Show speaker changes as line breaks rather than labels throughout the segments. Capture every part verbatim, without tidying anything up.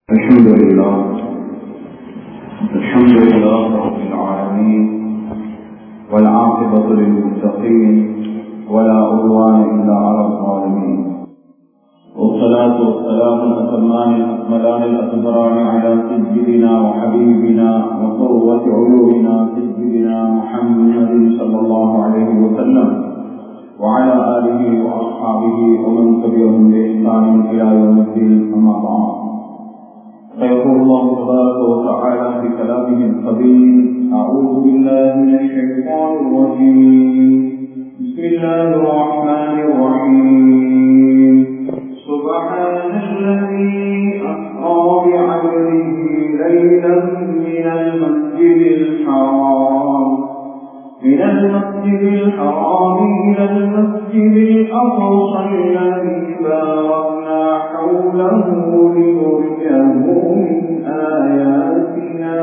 الحمد لله الحمد لله رب العالمين والعاقبة للمتقين ولا عدوان إلا على الظالمين والصلاة والسلام الأتمان الأكملان الأكبران على سيدنا وحبيبنا وقرة عيوننا سيدنا محمد صلى الله عليه وسلم وعلى آله وأصحابه ومن تبعهم بإحسان إلى يوم الدين. أما بعد، فيقول الله تبارك وتعالى في كلامه القديم: أعوذ بالله من الشيطان الرجيم، بسم الله الرحمن الرحيم. سبحان الذي أسرى بعبده ليلا من المسجد الحرام من المسجد الحرام إلى المسجد الأقصى الذي باركنا حوله لنريه من آياتنا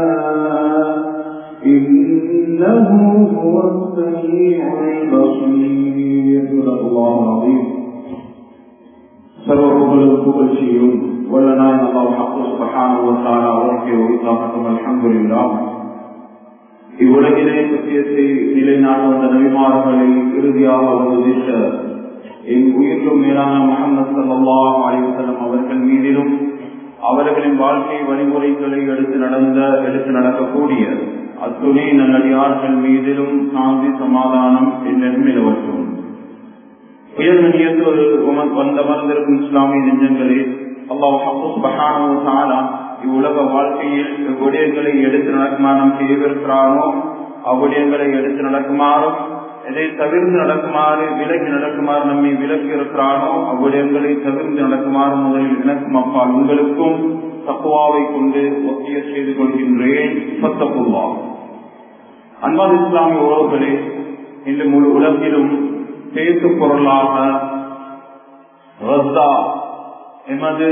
إنه هو السميع البصير. صدق الله العظيم. சர்வபுகழும் புகழ்ச்சியும் வல்லநாயன் அல்லாஹ் சுப்ஹானஹு வ தஆலா அவருக்கு உரித்தாகட்டும். அல்ஹம்துலில்லாஹ். இவ்வுலகிலே சத்தியத்தை நிலைநாட்ட வந்த நபிமார்களை இறுதியாக உபதேச என் உயிரிலும் மேலான முஹம்மது ஸல்லல்லாஹு அலைஹி வஸல்லம் அவர்கள் மீதிலும் அவர்களின் வாழ்க்கை வழிமுறைகளை எடுத்து நடந்த எடுத்து நடக்கக்கூடிய அத்துணை நல்லடியார்கள் மீதிலும் சாந்தி சமாதானம் என்றும் நிலவட்டும். உயர்ந்த நியத்தோடு வந்த மறந்திருக்கும் இஸ்லாமிய நெஞ்சங்களே, அல்லாஹ் சுப்ஹானஹு வ தஆலா இவ்வுலக வாழ்க்கையில் விடயங்களை எடுத்து நடக்குமாறு நாம் செய்திருக்கிறானோ அவ்விடயங்களை எடுத்து நடக்குமாறும், எதை தவிர்த்து நடக்குமாறு விலகி நடக்குமாறு நம்மை விலக்கி இருக்கிறானோ அவ்விடயங்களை தவிர்த்து நடக்குமாறு முதலில் எனக்கும் அப்பால் உங்களுக்கும் தக்வாவை கொண்டு ஒத்திய செய்து கொள்கின்றேன். ஃபத்தகுல்லாஹ். அன்பான இஸ்லாமிய உறவுகளே, இன்று முழு உலகிலும் பேசு பொருளாக ரஸ்தா எமது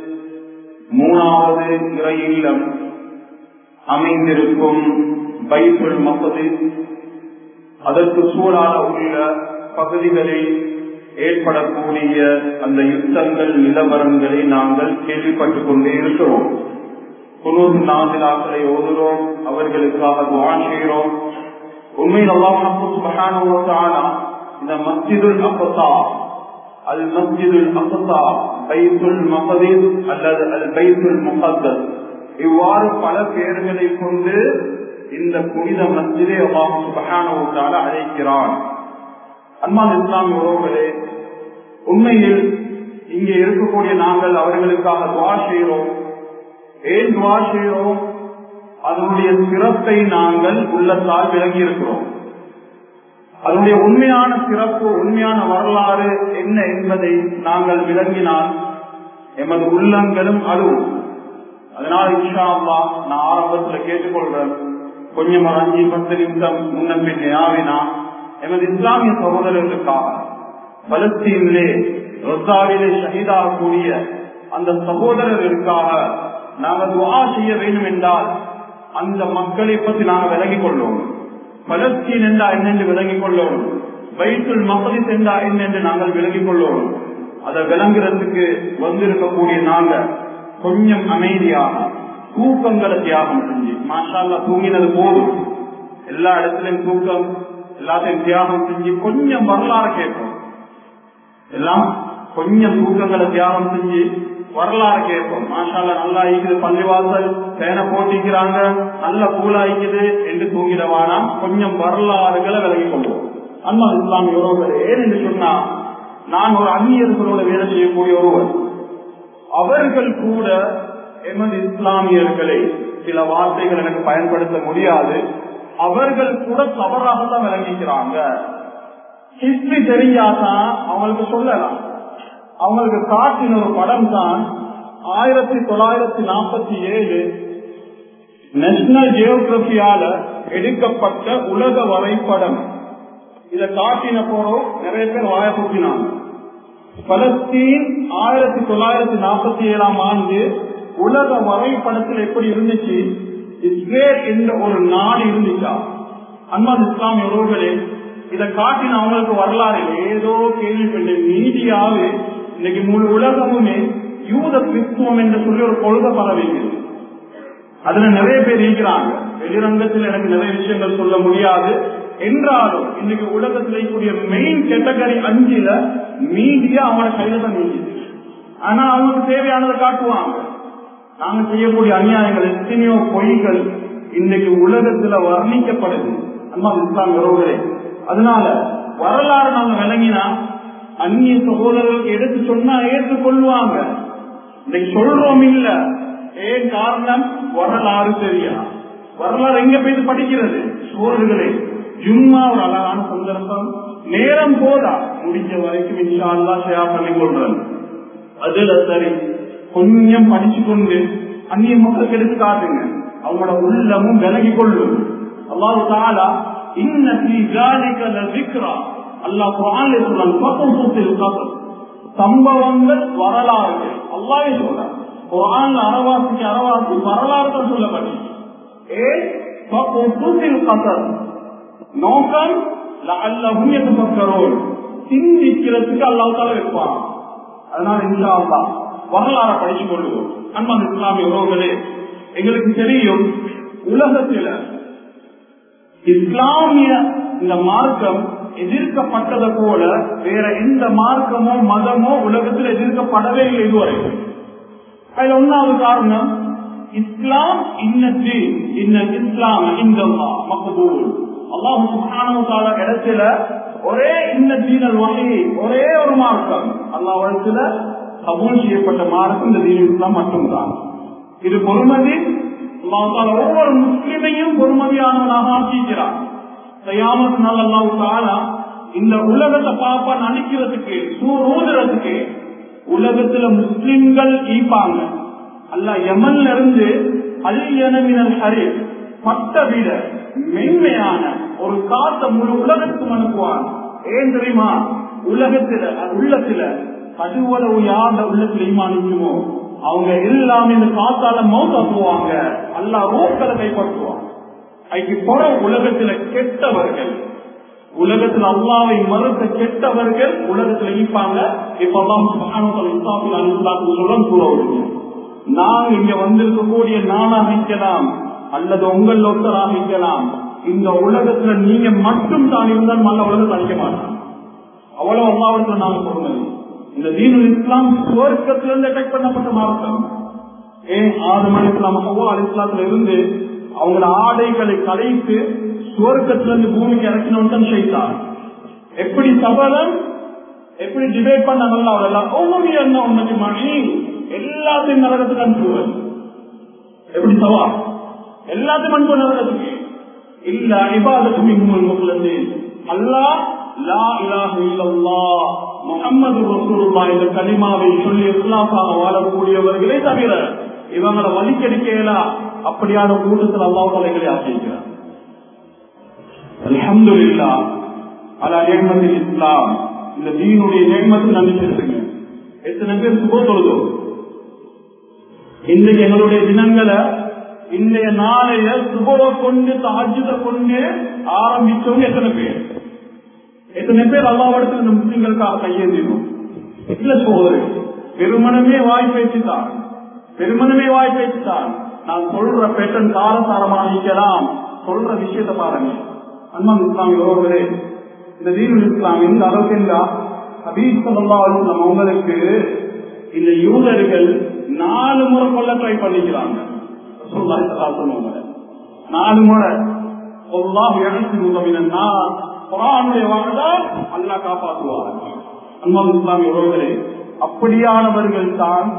மூணாவது இறை இல்லம் அமைந்திருக்கும் பைத்துல் மக்திஸ், அதற்கு சூழலாக உள்ள பகுதிகளில் ஏற்படக்கூடிய அந்த யுத்தங்கள் நிலவரங்களை நாங்கள் கேள்விப்பட்டுக் கொண்டே இருக்கிறோம். குனூத் நாசிலாக்களை ஓதுகிறோம், அவர்களுக்காக துஆ செய்கிறோம். உண்மையில் அல்லாஹ் சுப்ஹானஹு வ தஆலா இந்த மஸ்ஜிதுல் அக்ஸா, அல் மஸ்ஜிதுல் அக்ஸா, பைத்துல் மக்திஸ் அல்லது அல் பைத்துல் முகத்தஸ், இவ்வாறு பல பெயர்களை கொண்டு இந்த புனித மஸ்ஜிதை அல்லாஹ் சுப்ஹானஹு வ தஆலா அழைக்கிறான். அன்பான இஸ்லாமிய உறவுகளே, உண்மையில் இங்கே இருக்கக்கூடிய நாங்கள் அவர்களுக்காக துஆ செய்கிறோம். ஏன் துஆ செய்கிறோம்? அதனுடைய சிறப்பை நாங்கள் உள்ளத்தால் விளங்கி இருக்கிறோம். அதனுடைய உண்மையான சிறப்பு, உண்மையான வரலாறு என்ன என்பதை நாங்கள் விளங்கினால் எமது உள்ளங்களும் அழுவும். அதனால் இன்ஷா அல்லாஹ் நான் ஆரம்பத்தில் கேட்டுக்கொள்றேன், கொஞ்சம் ஒரு அஞ்சு பத்து நிமிஷம் முன்ன பின் ஆவினா எமது இஸ்லாமிய சகோதரர்களுக்காக பலஸ்தீனிலே ரஸாவிலே ஷஹீதாகக்கூடிய அந்த சகோதரர்களுக்காக நாங்கள் துஆ செய்ய வேண்டும் என்றால் அந்த மக்களை பற்றி நாங்கள் விளங்கிக் கொள்வோம். பலஸ்தீன் என்றா என்னென்று விளங்கிக் கொள்ளோம், பைத்துல் மக்திஸ் என்றா என்னென்று நாங்கள் விளங்கிக் கொள்ளோம். அதை விளங்குறதுக்கு வந்திருக்கக்கூடிய நாங்கள் கொஞ்சம் அமைதியாக தூக்கங்களை தியாகம் செஞ்சு, மாஷா அல்லாஹ் தூங்கினது போதும், எல்லா இடத்திலும் தூக்கம் எல்லாத்தையும் தியாகம் செஞ்சு கொஞ்சம் வரலாறு கேட்போம். எல்லாம் கொஞ்சம் தூக்கங்களை தியாகம் செஞ்சு வரலாறு கேட்போம். மாஷா அல்லாஹ் நல்லா இருக்குது, பள்ளிவாசல் பேனை போட்டிக்கிறாங்க, நல்ல கூலாய்க்குது என்று தூங்கிடவானா கொஞ்சம் வரலாறுகளை விலகிக் கொள்வோம். அன்பான இஸ்லாமிய உறவுகள், ஏன் என்று சொன்னா, நான் ஒரு அந்நியர்களோட வேலை செய்யக்கூடிய ஒருவர், அவர்கள் கூட எமது இஸ்லாமியர்களை சில வார்த்தைகள் எனக்கு பயன்படுத்த முடியாது, அவர்கள் கூட தவறாகத்தான் விளங்கிக்கிறாங்க. ஹிஸ்டரி தெரிஞ்சாதான் அவங்களுக்கு சொல்லலாம். அவங்களுக்கு காட்டின ஒரு படம் தான் ஆயிரத்தி தொள்ளாயிரத்தி நாற்பத்தி ஏழு நேஷனல் ஜியோகிராபியால எடுக்கப்பட்ட உலக வரைபடம். இதை காட்டின போறோம் நிறைய பேர் வாய கூட்டினாங்க. பலஸ்தீன் ஆயிரத்தி தொள்ளாயிரத்தி நாற்பத்தி ஏழாம் ஆண்டு உலக வரைபடத்தில் எப்படி இருந்துச்சு, இஸ்ரேல் என்ற ஒரு நாடு இருந்துச்சா? அன்பான இஸ்லாமிய உறவுகளே, இதை காட்டின அவங்களுக்கு வரலாறு ஏதோ கேள்விப்பட்ட மீடியாவே இன்னைக்கு முழு உலகமுமே யூத கிறிஸ்துவம் என்று சொல்லி ஒரு கொள்கை பரவிக்கிறது. அதுல நிறைய பேர் இருக்கிறாங்க. வெளிரங்கத்தில் எனக்கு நிறைய விஷயங்கள் சொல்ல முடியாது என்றாலும் இன்னைக்கு உலகத்தில் இருக்கக்கூடிய மெயின் கேட்டகரி அஞ்சுல மீடியா அவங்களோட கையில தான் நீக்குது. ஆனா அவங்களுக்கு தேவையானதை காட்டுவாங்க. நாங்க செய்யக்கூடிய அநியாயங்கள் எத்தனையோ பொய்கள் இன்னைக்கு உலகத்துல வர்ணிக்கப்படுது. அம்மா இஸ்லாம் உறவுகளே, அதனால வரலாறு நாங்க விளங்கினா அந்நிய சகோதரர்களுக்கு எடுத்து சொன்னா ஏற்றுக்கொள்வாங்க. இன்னைக்கு சொல்றோம் இல்ல, ஏன் காரணம்? வரலாறு தெரியா. வரலாறு எங்க போய் படிக்கிறது? சோழர்களே, ஜும்மா ஒரு அழகான சந்தர்ப்பம், நேரம் போதா, முடிஞ்ச வரைக்கும் இன்ஷா அல்லாஹ் ஷேர் பண்ணி கொள்றேன். அதுல சரி கொஞ்சம் படிச்சு கொண்டு அந்நிய மக்களுக்கு எடுத்து காட்டுங்க, அவங்களோட உள்ளமும் விலகி கொள்ளும். அல்லாஹ் தஆலா இன்ன ஃபீ ஸாலிக லذிக்ரா, அல்லாஹ் குர்ஆன்ல சொல்றான், ஃபக்ஹுல் கஸஸ், சம்பவங்கள் வரலாறு. அல்லாஹ்வே சொல்றான் குர்ஆன்ல அரவாசிக்கு அரவாசி வரலாறு தான் சொல்லப்பட்டது. ஏ ஃபக்ஹுல் கஸஸ், நோக்கம் லஅல்லஹும் யதஃபக்கரூன், சிந்திக்கிறதுக்கு அல்லாஹ் தஆலா வைப்பான். அதனால இன்ஷா அல்லாஹ் வரலாறு படிச்சு கொள்வோம். அன்பான இஸ்லாமிய உறவுகளே, எங்களுக்கு தெரியும் உலகத்தில் இஸ்லாமிய இந்த மார்க்கம் எதிர்க்கப்பட்டதை போல வேற எந்த மார்க்கமோ மதமோ உலகத்தில் எதிர்க்கப்படவே இல்லை இதுவரைக்கும். அதுல ஒன்னாவது காரணம், இஸ்லாம் இன்னது இன்ன இஸ்லாம் இந்த மக்பூல், அல்லாஹ் சுப்ஹானஹு வ தஆலா இடத்துல ஒரே இன்ன தீனல் வஹீ, ஒரே ஒரு மார்க்கம் அல்லாஹ் இடத்துல கபூல் செய்யப்பட்ட மார்க்கம் இந்த தீன் இஸ்லாம் மட்டும்தான். இது பொறுமதி. அல்லாஹ் தஆலா ஒவ்வொரு முஸ்லிமையும் பொறுமதியானவனாக ஆக்கிக்கிறான். கியாமத் நாள் அல்லாஹ் தஆலா இந்த உலகத்தை பாப்பா நினைக்கிறதுக்கு சூறுறதுக்கு உலகத்துல முஸ்லிம்கள் ஈப்பாங்க. அல்லாஹ் யமன்ல இருந்து அல்யனமினல் ஹரீப், பட்டை விட மென்மையான ஒரு காத்த முழு உலகத்துக்கு அனுப்புவான். ஏன் தெரியுமா? உலகத்துல உள்ளத்துல கடுவளவு யார் உள்ளத்துல ஈமானிக்குமோ அவங்க எல்லாமே இந்த காத்தால மௌத்தா போவாங்க. அல்லாஹ் ரூஹ்களை கைப்பற்றுவான். அதுக்கு புற உலகத்துல கெட்டவர்கள், உலகத்துல அல்லாஹ்வை மறுத்த கெட்டவர்கள் உலகத்துல ஈப்பாங்க. இப்ப அல்லாஹ் சுப்ஹானஹு வ தஆலா அனுப்புறான்னு சொல்ல கூறுவாங்க, நான் இங்க வந்திருக்கக்கூடிய நானாக இருக்கலாம் அல்லது உங்கள் ஒருத்தராக இருக்கலாம், இந்த உலகத்துல நீங்க மட்டும் தான் இருந்தால் மல்ல உலகத்தை அழிக்க மாட்டான். அவ்வளவு அல்லாஹ்வுக்கு நாம சொல்லுங்க. இந்த தீனுல் இஸ்லாம் சுவர்க்கத்திலிருந்து அட்டாக் பண்ணப்பட்ட மார்க்கம். ஏன் ஆதம் அலைஹிஸ்ஸலாம் ஹவ்வா அலைஹிஸ்ஸலாத்துல இருந்து அவங்கள ஆடைகளை கலைத்து சுவர்க்கத்திலிருந்து பூமிக்கு இறக்கினவன் ஷைத்தான். எப்படி சபலம், எப்படி டிபேட் பண்ணாங்கல்ல அவரெல்லாம், ஒவ்வொரு என்ன உண்மைக்கு மணி எல்லாத்தையும் நரகத்துக்கு அனுப்புவது. எப்படி சவா எல்லாத்தையும் அனுப்பு நரகத்துக்கு இல்ல இபாதத்து மின்முல் முக்லஸீன். அல்லாஹ் லா இலாஹ இல்லல்லாஹ் முஹம்மது ரசூலுல்லாஹ் என்ற கலிமாவை சொல்லி இஸ்லாமாக வாழக்கூடியவர்களே தவிர இவங்களை வலிக்கடிக்கலா. அப்படியான கூட்டத்தில் அல்லாஹ் தலைகளை ஆக்கியிருக்கிறார். அல்ஹம்துலில்லாஹ் அலா நிஅமத்தில் இஸ்லாம். இந்த தீனுடைய நிஅமத்தை நன்றி செலுத்துங்க. எத்தனை பேர் சுப தொழுதோம்? இன்றைக்கு எங்களுடைய தினங்களை இன்றைய நாளைய சுபவை கொண்டு தஹஜ்ஜுதை கொண்டு ஆரம்பிச்சவங்க எத்தனை பேர்? எத்தனை பேர் அல்லாஹ்விடத்தில் இந்த முஸ்லிம்களுக்காக கையேந்தினோம்? இல்ல சோதரே, பெருமனமே வாய் பேச்சுதான், பெருமனமே வாய் பேச்சுதான். நான் சொல்ற பேட்டன் காலசாரமாக இருக்கலாம், சொல்ற விஷயத்தை பாருங்க. அன்பான இஸ்லாமிய உறவுகளே, இந்த தீனுல் இஸ்லாம் எந்த அளவுக்கு என்றா ஹபீப் ஸல்லல்லாஹு அலைஹி வஸல்லம் அவங்களுக்கு இந்த யூதர்கள் நாலு முறை கொல்ல ட்ரை பண்ணிக்கிறாங்க. நாலு முறை அல்லாஹ் காப்பாற்றுவார். அன்பான இஸ்லாமிய உறவுகளே, அப்படியானவர்கள் தான்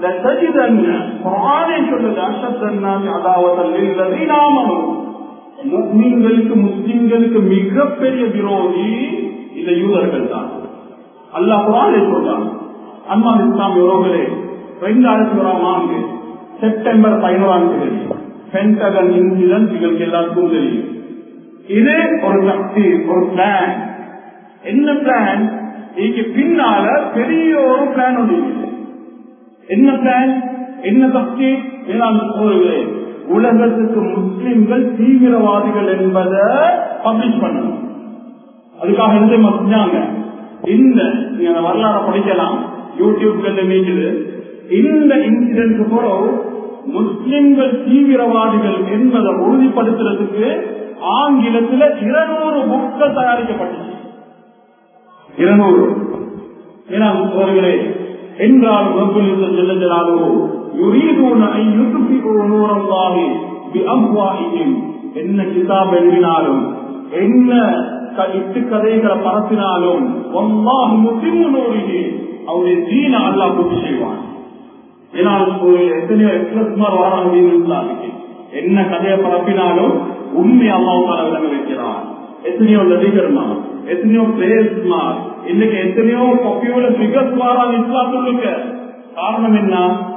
முஸ்லிம்களுக்கு முஸ்லிம்களுக்கு மிகப்பெரிய விரோதி இந்த யூதர்கள் தான். அல்லாஹ் குர்ஆனிலே சொல்றான். அன்பான இஸ்லாமிய உறவுகளே, இரண்டாயிரத்தி ஓராம் ஆண்டு செப்டம்பர் பதினோராம் தேதி பென்டகன் இன்சிடென்ட் உங்களுக்கு எல்லாருக்கும் தெரியும். இது ஒரு சக்தி, ஒரு பிளான். என்ன பிளான்? இதுக்கு பின்னால பெரிய ஒரு பிளான் ஒன்று. என்ன பிளான்? என்ன சக்தி? உலகத்துக்கு முஸ்லிம்கள் தீவிரவாதிகள் என்பதை பப்ளிஷ் பண்ணணும். அதுக்காக என்ன செஞ்சாங்க? இந்த நீங்க வரலாறு படிக்கலாம், யூடியூப்ல மீக்குது. இந்த இன்சிடென்ட் பிறகு முஸ்லிம்கள் தீவிரவாதிகள் என்பதை உறுதிப்படுத்துறதுக்கு ஆங்கிலத்தில் இருநூறு புக்கள் தயாரிக்கப்பட்டுச்சு. இருநூறு அவர்களே என்றால் என்ன கிதாப் எழுதினாலும் என்ன இட்டு கதைகளை பரப்பினாலும் அவருடைய தீன அல்லாஹ் பூர்த்தி செய்வான். எத்தனையோ என்ன கதையை பரப்பினாலும் உண்மை அல்லாஹ் விளங்க வைக்கிறான். எத்தனையோ நடிகர்மார், எத்தனையோ பிளேயர்ஸ்மார், இன்னைக்கு எத்தனையோ பாப்புலர் ஃபிகர்ஸ் மாறாங்க இஸ்லாத்துக்கு. காரணம் என்ன?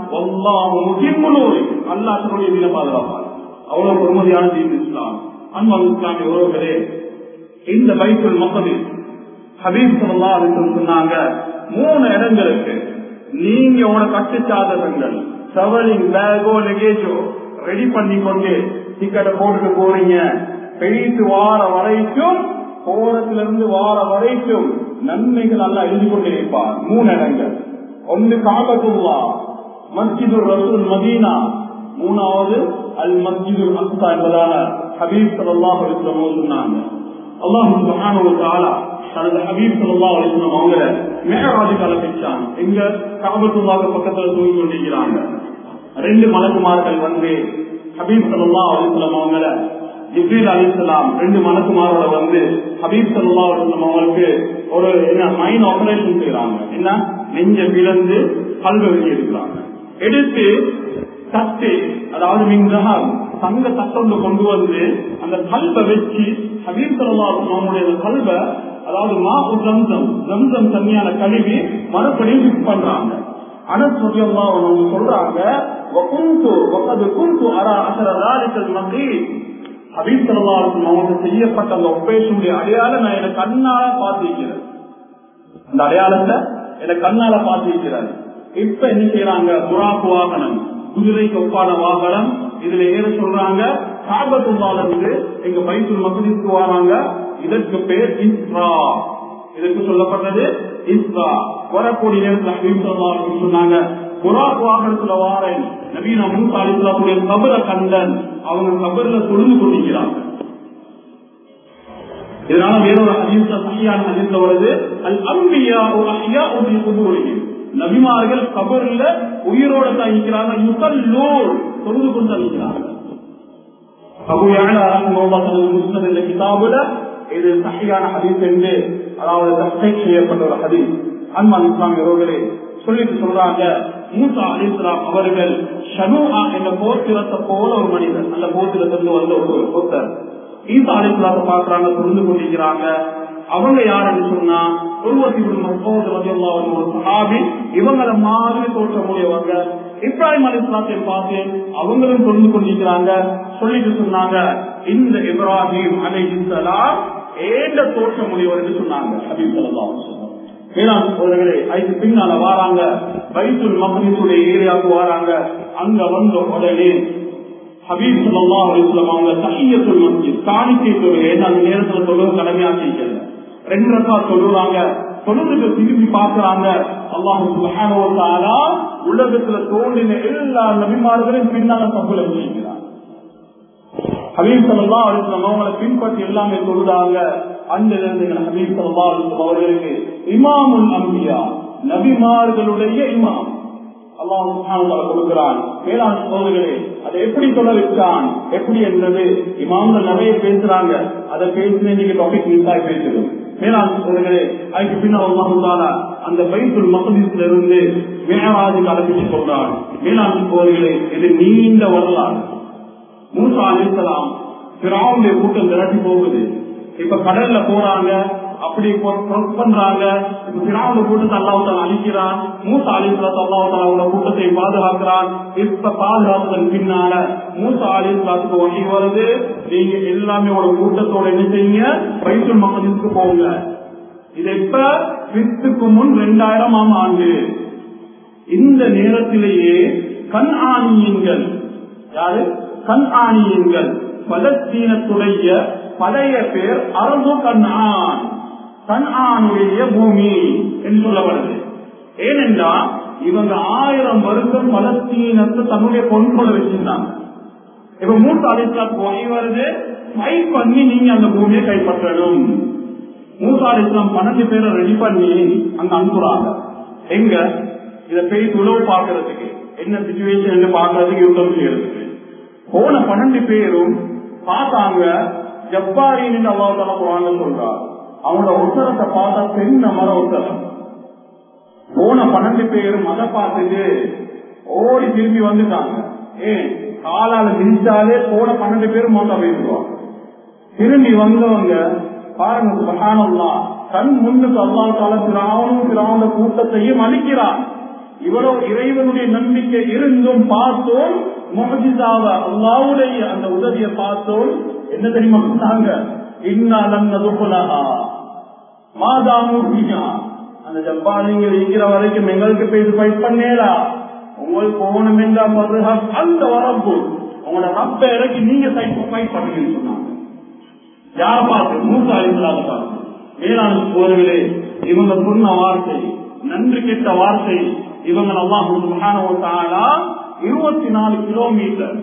அல்லாஹ் தன்னுடைய தீன பாதுகாப்பார். அவ்வளவு பொறுமதியான தீன் இஸ்லாம். அன்பான இஸ்லாமிய உறவுகளே, இந்த பைத்துல் மக்தீஸ் ஹபீப் ஸல்லல்லாஹு அலைஹி வஸல்லம் சொன்னாங்க, மூணு இடங்களுக்கு நீங்க உங்களோட கட்டு சாதகங்கள் டிராவலிங் பேகோ லெகேஜோ ரெடி பண்ணி கொண்டு டிக்கெட்டை போட்டுட்டு போறீங்க. பெய்து வார வரைக்கும், போறதுல இருந்து வார வரைக்கும் நன்மைகள் எல்லாம் எழுதி கொண்டு இருப்பார். மூணு இடங்கள். ஒன்று காபத்துல்லாஹ், மஸ்ஜிதுர் ரசூல் மதீனா, மூணாவது அல் மஸ்ஜிதுல் அக்ஸா என்பதான ஹபீப் ஸல்லல்லாஹு அலைஹி வஸல்லம் சொன்னாங்க. அல்லாஹ் சுப்ஹானஹு வ தஆலா தனது ஹபீப் ஸல்லல்லாஹு அலைஹி வஸல்லம் அவங்கள மிஅராஜுக்கு அழைச்சான். எங்க காபத்துல்லாஹ்க்கு பக்கத்துல தூங்கி கொண்டிருக்கிறாங்க. ரெண்டு மலக்குமார்கள் வந்து ஹபீப் ஸல்லல்லாஹு அலைஹி வஸல்லம் அவங்கள, ஜிப்ரீல் அலைஹிஸ்ஸலாம் ரெண்டு மலக்குமாரோட வந்து ஹபீப் ஸல்லல்லாஹு அலைஹி வஸல்லம் அவங்களுக்கு ஒரு என்ன மைண்ட் ஆபரேஷன் செய்யறாங்க. என்ன, நெஞ்ச பிளந்து கல்வை வெளியே எடுக்கிறாங்க. எடுத்து தட்டு, அதாவது மின்ஹாம் தங்க தட்டொன்று கொண்டு வந்து அந்த கல்வை வச்சு ஹபீப் ஸல்லல்லாஹு அலைஹி வஸல்லம் அவங்களுடைய கல்வை, அதாவது மாஹு ஜம்சம் ஜம்சம் தண்ணியான கழுவி மறுபடியும் ஃபிக்ஸ் பண்றாங்க. அனஸ் ரலியல்லாஹு அன்ஹு சொல்றாங்க, வகுந்து வகது குந்து அரா அஸர ذلك المقيت. ஹபீப் ஸல்லல்லாஹு அலைஹி வஸல்லம் அவங்களுக்கு செய்யப்பட்ட அந்த ஆபரேஷனுடைய அடையாளம் நான் எனக்கு கண்ணால பார்த்திருக்கிறேன். அந்த அடையாளத்தை எனக்கு கண்ணால பார்த்திருக்கிறேன். இப்ப என்ன செய்யறாங்க? புராக்கு வாகனம், குதிரைக்கு ஒப்பான வாகனம், இதுல ஏற சொல்றாங்க. காபத்துல்லாஹ்ல இருந்து எங்க பைத்துல் மக்தீஸ்க்கு வராங்க. இதற்கு பேர் இஸ்ரா. இதற்கு சொல்லப்பட்டது இஸ்ரா. வரக்கூடிய நேரத்தில் ஹபீப் ஸல்லல்லாஹு அலைஹி வஸல்லம் சொன்னாங்க, புராக் வாகனத்துல வாரேன், நபீனா மூசா அலைஹிஸ்ஸலாமுடைய கபரை கண்டன், அவங்க கபர்ல தொழுந்து கொண்டிருக்கிறாங்க. இதனால வேறொரு ஹதீஸ்ல சஹீஹான ஹதீஸ்ல வருது, அல் அன்பியா வ அஹ்யாஉ ஃபீ குபூரிஹிம், நபிமார்கள் கபர்ல உயிரோட தான் இருக்கிறாங்க. யுஸல்லூன், தொழுது கொண்டு இருக்கிறாங்க. அபூ யஅலா ரஹ்மத்துல்லாஹி தனது முஸ்னத் என்ற கிதாபுல இது சஹீஹான ஹதீஸ் என்று, அதாவது தஹ்கீக் செய்யப்பட்ட ஒரு ஹதீஸ். அன்பான இஸ்லாமிய உறவுகளே, சொல்லிட்டு சொல்றாங்க, மூசா அலைஹிஸ்ஸலாம் அவர்கள் ஷனூஆ என்ற போர்த்திரத்தை போல ஒரு மனிதர், அந்த போர்த்திரத்திலிருந்து வந்த ஒரு புத்தர். ஈசா அலைஹிஸ்ஸலாத்தை பார்க்கறாங்க, புரிந்து கொண்டிருக்கிறாங்க. அவங்க யாருன்னு சொன்னா உர்வத் இப்னு மஸ்ஊத் ரலியல்லாஹு அன்ஹு ஒரு சஹாபி. இவங்கள மாதிரி தோற்றமுடையவங்க. இப்ராஹிம் அலைஹிஸ்ஸலாத்தை பார்த்து அவங்களும் புரிந்து கொண்டிருக்கிறாங்க. சொல்லிட்டு சொன்னாங்க, இந்த இப்ராஹிம் அலைஹிஸ்ஸலாம் ஏண்ட தோற்றமுடையவர் என்று சொன்னாங்க ஹபீப் ஸல்லல்லாஹு அலைஹி வஸல்லம். வேளாண் சோதரர்களே, அதுக்கு பின்னால வாராங்க, பைத்துல் மக்தீஸுடைய ஏரியாவுக்கு வாராங்க. அங்க வந்த உடனே ஹபீப் ஸல்லல்லாஹு அலைஹி வஸல்லம் அவங்க தஹிய்யத்துல் மஸ்ஜித், காணிக்கை தொழுகை, அந்த நேரத்துல தொழுகை கடமையாக்கிக்கிறாங்க. ரெண்டு ரக்காத் தொழுறாங்க. தொழுதுக்கு திரும்பி பார்க்கிறாங்க. அல்லாஹ் சுப்ஹானஹு வ தஆலா உலகத்துல தோன்றின எல்லா நபிமார்களையும் பின்னால சபுல வச்சிருக்கிறார். ஹபீப் ஸல்லல்லாஹு அலைஹி வஸல்லம் அவங்களை பின்பற்றி எல்லாமே தொழுதாங்க. அந்த நேரத்தில் ஹபீப் ஸல்லல்லாஹு அலைஹி வஸல்லம் அவர்களுக்கு இமாமுல் அன்பியா, நபிமார்களுடைய இமாம் அல்லாஹ் சுப்ஹானஹு வ தஆலா கொடுக்கிறான். வேளாண் சோதரர்களே, அதை எப்படி சொல்ல வச்சான், எப்படி என்பது இமாம்கள் நிறைய பேசுறாங்க. அதை பேசின இன்னைக்கு டாபிக் மிஸ்ஸாய் பேசுறோம். வேளாண் சோதரர்களே, அதுக்கு பின்னால் அல்லாஹ் தஆலா அந்த பைத்துல் மக்தீஸ்ல இருந்து மிஅராஜுக்கு அழைத்து சொல்றான். வேளாண் சோதரர்களே, இது நீண்ட வரலாறு. மூசா அலைஹிஸ்ஸலாம் ஃபிரௌனுடைய கூட்டம் திரட்டி போகுது. இப்ப கடல்ல போறாங்க, அப்படி பண்றாங்க. ஃபிரௌனுடைய கூட்டத்தை அல்லாஹ் தஆலா அழிக்கிறான். மூசா அலைஹிஸ்ஸலாம் அல்லாஹ் தஆலா அவங்களோட கூட்டத்தை பாதுகாக்கிறான். இப்ப பாதுகாப்பதன் பின்னால மூசா அலைஹிஸ்ஸலாத்துக்கு வஹி வருது, நீங்க எல்லாமே ஒரு கூட்டத்தோட என்ன செய்யுங்க, பைத்துல் மக்தீஸ்க்கு போங்க. இது இப்ப கிறிஸ்துக்கு முன் இரண்டாயிரம் ஆம் ஆண்டு. இந்த நேரத்திலேயே கன்ஆனியன்கள், யாரு கன்ஆனியன்கள், பலஸ்தீனத்துடைய பழைய பேர் அரபு கன்ஆன், கன்ஆனுடைய பூமி என்று சொல்லப்படுது. ஏனென்றால் இவங்க ஆயிரம் வருஷம் பலஸ்தீனத்தை தன்னுடைய கொண்டு வச்சிருந்தாங்க. இப்ப மூசா அலைஹிஸ்ஸலாம் போய் வருது, ஃபைட் பண்ணி நீங்க அந்த பூமியை கைப்பற்றணும். மூசா அலைஹிஸ்ஸலாம் பன்னெண்டு பேரை ரெடி பண்ணி அங்க அனுப்புறாங்க. எங்க இத போய் உழவு பாக்குறதுக்கு, என்ன சிச்சுவேஷன் பாக்குறதுக்கு, யுத்தம் செய்யறதுக்கு. போன பன்னெண்டு பேரும் பார்த்தாங்க, ஜப்பாரின்னு அல்லாஹ் தஆலா குர்ஆன்ல சொல்றார், அவங்களோட உத்தரத்தை பார்த்தா பெண்ண மர உத்தரம். போன பன்னெண்டு பேரும் அதை பார்த்துட்டு ஓடி திரும்பி வந்துட்டாங்க. ஏன் காலால விரிச்சாலே போன பன்னெண்டு பேரும் மோட்டா போயிருவாங்க. திரும்பி வந்தவங்க பாருங்க, சுப்ஹானல்லாஹ், கண் முன்னுக்கு அல்லாஹ் தஆலா ஃபிரௌனும் ஃபிரௌனுடைய கூட்டத்தையும் அழிக்கிறான். இவ்வளவு இறைவனுடைய நம்பிக்கை இருந்தும் பார்த்தோம், முஅஜிஸாவ அல்லாஹ்வுடைய அந்த உதவியை பார்த்தோம். என்ன தெரியுமா சொன்னாங்க? இன்னா லம் நதுகுலஹா மாதாமு பிஹா, அந்த ஜப்பானிங்க இருக்கிற வரைக்கும் எங்களுக்கு போய் ஃபைட் பண்ணேடா, உங்களுக்கு போகணும் என்றா மதுஹப் அந்த வரப்பு உங்களோட ரப்ப இறக்கி நீங்க ஃபைட் பண்ணுங்கன்னு சொன்னாங்க. யார பார்த்து? மூசா அலைஹிஸ்ஸலாத்தை பார்த்து. மேலான சோதர்களே, இவங்க சொன்ன வார்த்தை நன்றி கெட்ட வார்த்தை. இவங்க அல்லாஹ் சுப்ஹானஹு வ தஆலா இருபத்தி நாலு கிலோமீட்டர்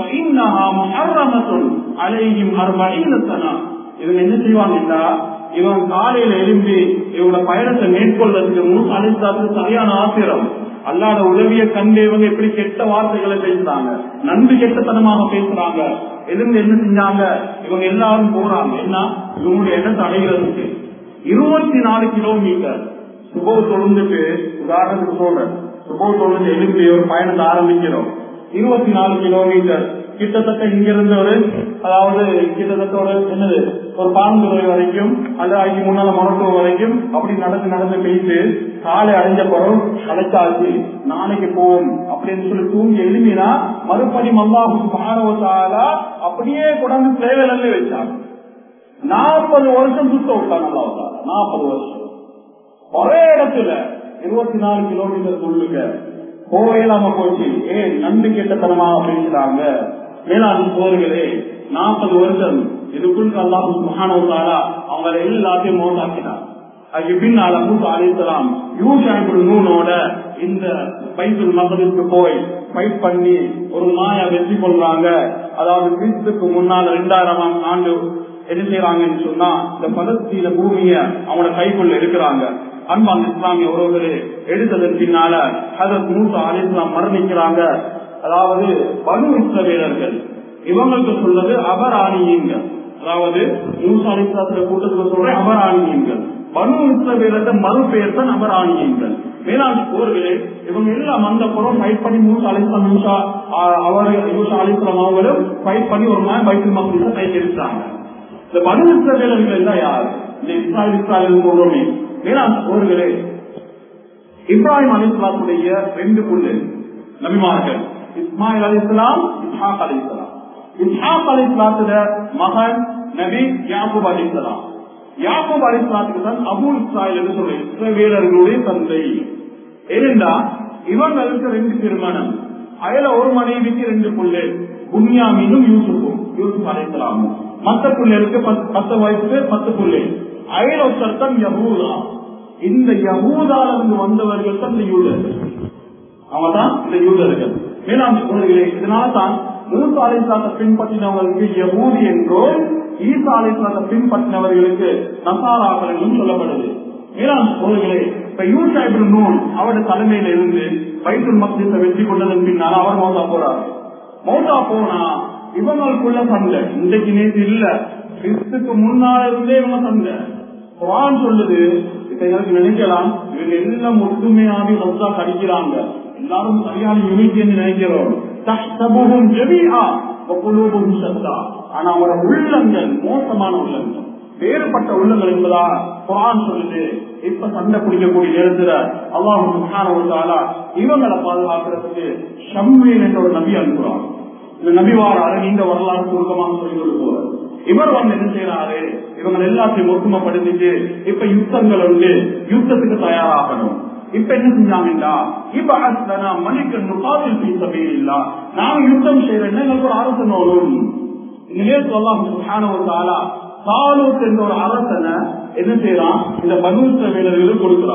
இவங்க என்ன செய்வாங்க? இவங்க காலையில எழும்பி இவங்க பயணத்தை மேற்கொள்வதற்கு மூசா அலைஹிஸ்ஸலாத்துக்கு சரியான ஆத்திரம். அல்லாஹ்ட உதவியை கண்டு இவங்க எப்படி கெட்ட வார்த்தைகளை பேசுறாங்க, நன்றி கெட்டத்தனமாக பேசுறாங்க. எழுந்து என்ன செஞ்சாங்க? இவங்க எல்லாரும் போறாங்க. என்ன இவங்களுடைய எண்ணத்தை அடைகிறதுக்கு இருபத்தி நாலு கிலோமீட்டர் சுபோ தொழுந்துட்டு, உதாரணத்துக்கு சொல்றேன், சுபோ தொழுந்து எழுப்பி ஒரு பயணத்தை ஆரம்பிக்கிறோம். இருபத்தி நாலு கிலோமீட்டர் கிட்டத்தட்ட இங்கிருந்து ஒரு, அதாவது கிட்டத்தட்ட ஒரு என்னது ஒரு பாம்புரை வரைக்கும் அல்லது அதுக்கு முன்னால மரத்துவ வரைக்கும் அப்படி நடந்து நடந்து போயிட்டு காலை அடைஞ்ச பிறகு கலைச்சாச்சு, நாளைக்கு போவோம் அப்படின்னு சொல்லி தூங்கி எழுதினா மறுபடி அல்லாஹ் சுப்ஹானஹு வ தஆலா அப்படியே கொண்டாந்து சேவையில வச்சாங்க. நாற்பது வருஷம் சுத்த விட்டாங்க அல்லாஹ் தஆலா. நாற்பது வருஷம் ஒரே இடத்துல இருபத்தி நாலு கிலோமீட்டர் சொல்லுங்க போயிடாம போச்சு. ஏன் நன்றி கெட்டத்தனமாக பேசுறாங்க. மேலான சோர்களே, நாற்பது வருஷம் இதுக்குள்ள அல்லாஹ் சுப்ஹானஹு வ தஆலா அவங்களை எல்லாத்தையும் மௌத்தாக்கினார். அதுக்கு பின்னால மூசா அலைஹிஸ்ஸலாம் யூஷா இப்னு நூனோட இந்த பைத்துல் மக்திஸ்க்கு போய் ஃபைட் பண்ணி ஒரு நாயை வெற்றி கொள்றாங்க. அதாவது கிறிஸ்துக்கு முன்னால இரண்டாயிரம் ஆண்டு என்ன செய்யறாங்கன்னு சொன்னா இந்த பலஸ்தீன பூமிய அவங்களோட கைக்குள்ள இருக்கிறாங்க. அன்பான இஸ்லாமிய உறவுகளே, எடுத்ததன் பின்னால ஹஜ்ரத் மூசா அலைஹிஸ்ஸலாம் மரணிக்கிறாங்க. அதாவது பனு இஸ்ரவேலர்கள் இவங்களுக்கு சொல்றது அபராணியங்கள். அதாவது மூசா அலைஹிஸ்ஸலாத்துடைய கூட்டத்துக்கு சொல்ற அபராணியங்கள். பனு இஸ்ரவேலோட மறுபெயர் தான் அபராணியங்கள். மேலான போர்களே, இவங்க எல்லாம் அந்த புறம் ஃபைட் பண்ணி மூசா அலைஹிஸ்ஸலாம் மூசா அவர் மூசா அலைஹிஸ்ஸலாம் அவங்களும் ஃபைட் பண்ணி ஒரு நாள் பைத்துல் மக்திஸை கைப்பற்றிட்டாங்க. இந்த பனு இஸ்ரவேலர்கள் எல்லாம் யார்? இந்த இஸ்ராயல் இஸ்ராயல் சொல்றோமே. மேலான போர்களே, இப்ராஹிம் அலைஹிஸ்ஸலாத்துடைய ரெண்டு புள்ளை நபிமார்கள், இஸ்மாயில் அலைஹிஸ்ஸலாம், இஸ்ஹாக் அலைஹிஸ்ஸலாம். இஸ்ஹாக் அலைஹிஸ்ஸலாத்துடைய மகன் நபி யாக்கூப் அலைஹிஸ்ஸலாம். யாக்கூப் அலைஹிஸ்ஸலாத்துக்கு தான் அபூ இஸ்ராயில் என்று சொல்ற இஸ்ரவேலர்களுடைய தந்தை. ஏனென்றா இவங்களுக்கு ரெண்டு திருமணம், அயல ஒரு மனைவிக்கு ரெண்டு புள்ளை, புன்யாமீனும் யூசுஃபும், யூசுப் அலைஹிஸ்ஸலாமும். மற்ற பிள்ளைகளுக்கு பத்து வயசு பத்து பிள்ளை. அயல ஒருத்தர் யஹூதா. இந்த யஹூதால இருந்து வந்தவர்கள் தான் இந்த யூதர்கள். அவங்கதான் இந்த யூதர்கள். மேலாண் சோழர்களே, இதனால்தான் மூசா அலைஹிஸ்ஸலாத்தை பின்பற்றினவர்களுக்கு யஹூதி என்றும் ஈசா அலைஹிஸ்ஸலாத்தை பின்பற்றினவர்களுக்கு நசாராக்கள் என்றும் சொல்லப்படுது. மேலாண் சோழர்களே, இப்ப யூஷா இப்னு நூன் அவருடைய தலைமையில இருந்து பைத்துல் மக்திஸை வெற்றி கொண்டதன் பின்னால் அவர் மௌத்தா போறார். மௌத்தா போனா இவங்களுக்குள்ள சண்டை இன்றைக்கு நேற்று இல்ல, கிறிஸ்துக்கு முன்னால இருந்தே இவங்க சண்டை. குர்ஆன் சொல்லுது, இப்ப எங்களுக்கு நினைக்கலாம் இவங்க எல்லாம் ஒற்றுமையாகி ரத்தா கடிக்கிறாங்க, எல்லாரும் சரியான யூனிட்டி என்று நினைக்கிறோம். தஹ்சபுஹும் ஜமீஆ வ குலூபுஹும் ஷத்தா. ஆனா அவரோட உள்ளங்கள் மோசமான உள்ளங்கள், வேறுபட்ட உள்ளங்கள் என்பதா குர்ஆன் சொல்லுது. இப்ப சண்டை குடிக்கக்கூடிய நேரத்துல அல்லாஹ் சுப்ஹானஹு வ தஆலா இவங்களை பாதுகாக்கிறதுக்கு ஷம்வேல் என்ற ஒரு நபி அனுப்புறாங்க. இந்த நபி வாராரு, நீண்ட வரலாறு சுருக்கமாக சொல்லி கொடுக்குவார். இவர் வந்து என்ன செய்யறாரு, இவங்க எல்லாத்தையும் ஒற்றுமைப்படுத்திட்டு இப்ப யுத்தங்கள் வந்து யுத்தத்துக்கு தயாராகணும். இப்ப என்ன செஞ்சாங்கடா, இப்ப அஸ்லனா மலிக்கன் முகாத்தில் ஃபீ சபீலில்லாஹ், நாங்க யுத்தம் செய்யறோம், எங்களுக்கு ஒரு அரசன் வரும். நேற்று அல்லாஹ் சுப்ஹானஹு வ தஆலா தாலூத் என்ற ஒரு அரசனை என்ன செய்யறான், இந்த பனு இஸ்ரவேலர்களுக்கு கொடுக்கிறான்.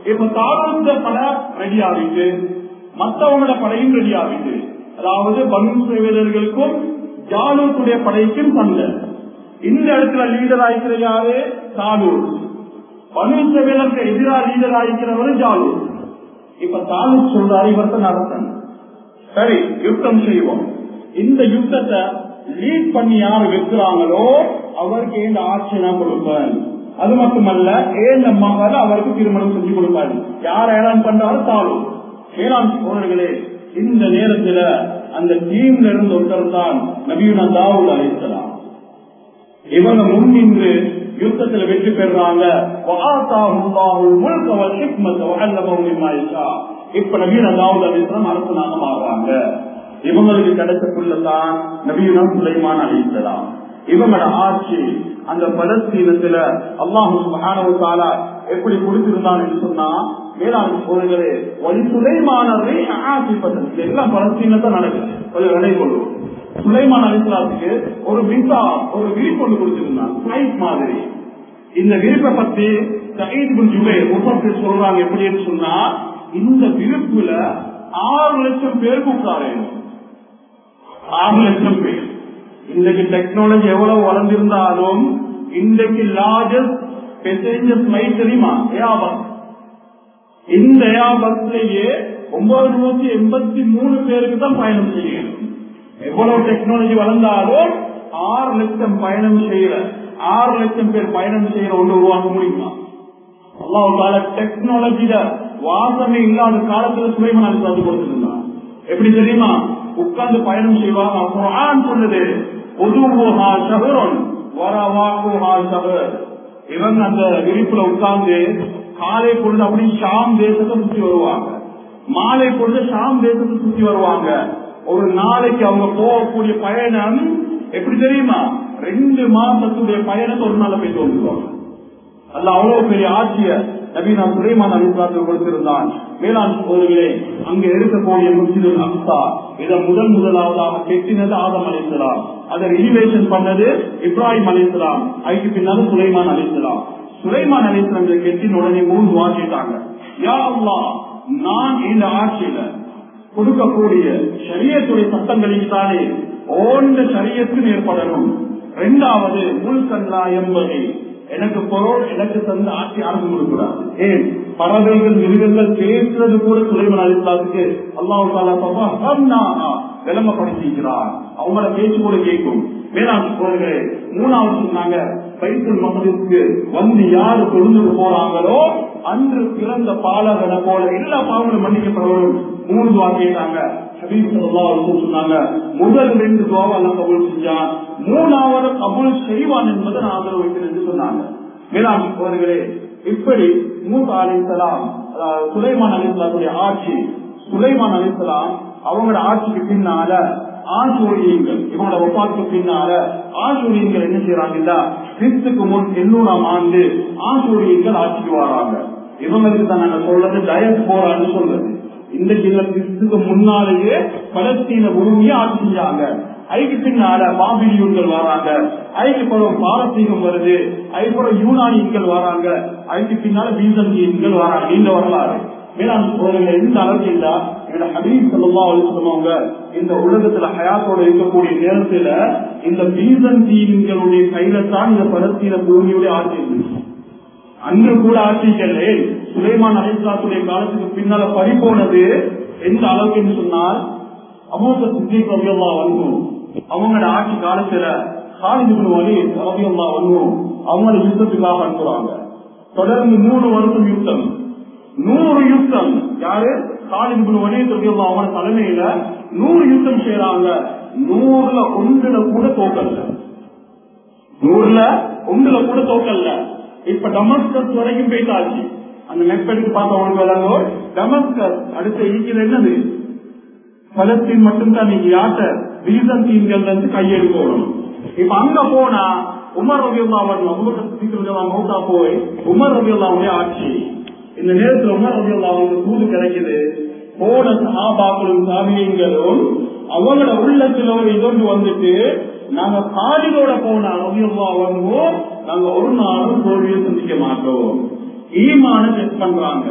இப்ப தாரூத்த படை ரெடி ஆகிட்டு மற்றவங்களோட படையும் ரெடி ஆகிட்டு, அதாவது பனு இஸ்ரவேலர்களுக்கும் ஜாலூத்துடைய படைக்கும் சண்டை. இந்த இடத்துல லீடர் ஆகிக்கிற யாரு? தாலூத். பனு இஸ்ரவேலருக்கு எதிராக லீடர் ஆகிக்கிறவரு ஜாலூத். இப்ப தாலூத் சொல்றாரு, இவர்த்த நடத்தன், சரி யுத்தம் செய்வோம். இந்த யுத்தத்தை லீட் பண்ணி யாரு வைக்கிறாங்களோ அவருக்கு ஏன் ஆட்சி நான் கொடுப்பேன். அது மட்டுமல்ல, ஏன் மகள் அவருக்கு திருமணம் செஞ்சு கொடுப்பாரு. யார் ஏழாம் பண்றாரு? தாலூத். ஏழாம் சோழர்களே, இந்த நேரத்துல அந்த டீம்ல இருந்து ஒருத்தர் தான் நபியுனா தாவூத் அலைஹிஸ்ஸலாம். இவங்க முன்னின்று யுத்தத்துல வெற்றி பெறாங்க. இப்ப நபியுனா தாவூத் அலைஹிஸ்ஸலாம் அரசனாக மாறுறாங்க. இவங்களுக்கு கிடைச்சக்குள்ளதான் நபியுனா சுலைமான் அலைஹிஸ்ஸலாம். இவங்களோட ஆட்சி அந்த பலஸ்தீனத்துல அல்லாஹ் சுப்ஹானஹு வ தஆலா எப்படி கொடுத்திருந்தான் என்று சொன்னா, வேளாண் சோழர்களே, ஒரு சுலைமான எல்லாம் பலஸ்தீனத்தை நடக்குது. கொஞ்சம் விலை கொள்ளும். சுலைமான் அலைஹிஸ்ஸலாத்துக்கு ஒரு விசா, ஒரு விரிப்பு ஒன்று கொடுத்திருந்தான், பிளைட் மாதிரி. இந்த விரிப்பை பத்தி சயீத் பின் ஜுபைர் முஃபஸ்ஸிர் சொல்றாங்க எப்படின்னு சொன்னா, இந்த விரிப்புல ஆறு லட்சம் பேர் கூப்பிட்டாரு. ஆறு லட்சம் பேர். இன்றைக்கு டெக்னாலஜி எவ்வளவு வளர்ந்திருந்தாலும் இன்றைக்கு லார்ஜஸ்ட் பேசஞ்சர் ஃபிளைட் தெரியுமா? ஏர்பஸ். இந்த ஏர்பஸ்லயே ஒன்பது நூத்தி எண்பத்தி மூணு பேருக்கு தான் பயணம் செய்யணும். எவ்வளவு டெக்னாலஜி வளர்ந்தாலும் ஆறு லட்சம் பயணம் செய்யற ஆறு லட்சம் பேர் பயணம் செய்யற ஒன்று உருவாக்க முடியுமா? அல்லாஹ் டெக்னாலஜில வாசமே இல்லாத காலத்துல சுலைமான் அலைஹிஸ்ஸலாம் கொடுத்திருந்தான். எப்படி தெரியுமா? உட்கார்ந்து பயணம் செய்வாங்க. குர்ஆன் சொல்லுது, உதுவுஹா ஷஹ்ருன் வரவாஹுஹா ஷஹர். இவங்க அந்த விரிப்புல உட்கார்ந்து காலை பொழுது அப்படி ஷாம் தேசத்தை சுற்றி வருவாங்க, மாலை பொழுது ஷாம் தேசத்தை சுற்றி வருவாங்க. ஒரு நாளைக்கு அவங்க போகக்கூடிய பயணம் எப்படி தெரியுமா? ரெண்டு மாசத்துடைய பயணத்தை ஒரு நாள் போய் தோன்றுவாங்க. அல்ல அவ்வளவு பெரிய ஆட்சிய நபீனா சுலைமான் அலைஹிஸ்ஸலாம் கொடுத்திருந்தான். மேலாண் சோழர்களே, அங்க இருக்கக்கூடிய மஸ்ஜிதுல் அக்ஸா இதை முதல் முதலாவதாக கெட்டினது ஆதம் அலைஹிஸ்ஸலாம். அதை ரினிவேஷன் பண்ணது இப்ராஹிம் அலைஹிஸ்ஸலாம். அதுக்கு பின்னால சுலைமான் அலைஹிஸ்ஸலாம். சுலைமான் அலைஹிஸ்ஸலாம் இதை கெட்டின உடனே மூணு வாங்கிட்டாங்க. யா அல்லாஹ், நான் இந்த ஆட்சியில கொடுக்கக்கூடிய ஷரியத்துடைய சட்டங்களில் தானே ஓண்ட ஷரியத்துக்கு ஏற்படணும். இரண்டாவது, முல்கல்லா என்பதை எனக்கு பொருள் எனக்கு தந்த ஆட்சி அரசு கொடுக்கூடாது. ஏன் பறவைகள் மிருகங்கள் பேசுறது கூட சுலைமான் அலைஹிஸ்ஸலாத்துக்கு அல்லாஹ் தஆலா விளம்பரப்படுத்திக்கிறார். அவங்கள பேச்சு கூட கேட்கும். வேளாண் சோழர்களே, மூணாவது சொன்னாங்க, பைத்துல் மக்திஸ்க்கு வந்து யாரு தொழுந்து போறாங்களோ அன்று பிறந்த பாலகனை போல எல்லா பாவங்களும் மன்னிக்கப்படவும் மூணு துவா கேட்டாங்க. சொன்னாங்க, முதல் ரெண்டு துவாவை எல்லாம் கபூல் செஞ்சான், மூணாவது கபூல் செய்வான் என்பதை நான் ஆதரவு வைக்கிறேன் என்று சொன்னாங்க. வேளாண் சோழர்களே, இப்படி மூசா அலைஹிஸ்ஸலாம், சுலைமான் அலைஹிஸ்ஸலாத்துடைய ஆட்சி, சுலைமான் அலைஹிஸ்ஸலாம் அவங்களோட ஆட்சிக்கு பின்னால ஆசூரியங்கள், இவங்களோட ஒப்பாத்துக்கு பின்னால ஆசூரியங்கள் என்ன செய்யறாங்கன்னா, கிறிஸ்துக்கு முன் எண்ணூறாம் ஆண்டு ஆசூரியங்கள் ஆட்சிக்கு வராங்க. இவங்களுக்கு தான் நாங்க சொல்றது டயஸ் போரான்னு சொல்றது. இந்த கிறிஸ்துக்கு முன்னாலேயே பலஸ்தீன பூமியை ஆட்சி செஞ்சாங்க. அதுக்கு பின்னால பாபிலியன்கள் வராங்க, அதுக்கு பிறகு பாரசீகம் வருது, அதுக்கப்புறம் யூனானியன்கள் வராங்க, அதுக்கு பின்னால பீசந்தியன்கள் வராங்க. இந்த வரலாறு மேலாண் சோழர்கள் எந்த அளவுக்கு இல்லா, ஹபீப் ஸல்லல்லாஹு அலைஹி வஸல்லம் அவங்க இந்த உலகத்துல ஹயாத்தோட இருக்கக்கூடிய நேரத்துல இந்த பீசந்தியன்களுடைய கையில தான் இந்த பலஸ்தீன பூமியுடைய ஆட்சி இருந்துச்சு. அன்று கூட ஆட்சிகளே சுலைமான் அலைஹிஸ்ஸலாத்துடைய காலத்துக்கு பின்னால பறிபோனது எந்த அளவுக்கு என்று சொன்னால், அபூபக்கர் சித்திக் ரலியல்லாஹு அன்ஹு அவங்களோட ஆட்சி காலத்துல காலித் இப்னு வலீத் ரலியல்லாஹு அன்ஹு அவங்கள யுத்தத்துக்காக அனுப்புறாங்க. தொடர்ந்து மூணு வருஷம் யுத்தம், நூறு யுத்தம். யாரு? காலித் இப்னு வலீத் ரலியல்லாஹு அவங்க தலைமையில நூறு யுத்தம் செய்யறாங்க. நூறுல ஒன்றுல கூட தோக்கல்ல, நூறுல ஒன்றுல கூட தோக்கல்ல. இப்ப டமஸ்கஸ் வரைக்கும் போயிட்டாச்சு. அந்த மெப்பெடுக்கு பார்த்தவங்களுக்கு விளங்கோ, டமஸ்கஸ் அடுத்த இருக்கிறது என்னது? பலஸ்தீன் மட்டும்தான். நீங்க யார்ட்ட பீசந்தீன்கள் இருந்து கையெழுக்கணும். இப்ப அங்க போனா உமர் ரலியல்லாஹு அன்ஹு அபூபக்கர் சித்திக் மௌத்தா போய் உமர் ரலியல்லாஹு ஆட்சி. இந்த நேரத்தில் உமர் ரலியல்லாஹு அன்ஹு தூது கிடைக்குது. போன சஹாபாக்களும் தாபியீன்களும் அவங்களோட உள்ளத்துல ஒரு இதொன்று வந்துட்டு, நாங்க காலிதோட போனா ரலியல்லாஹு அன்ஹு நாங்க ஒரு நாளும் தோல்வியை சந்திக்க மாட்டோம். ஈமான செக் பண்றாங்க.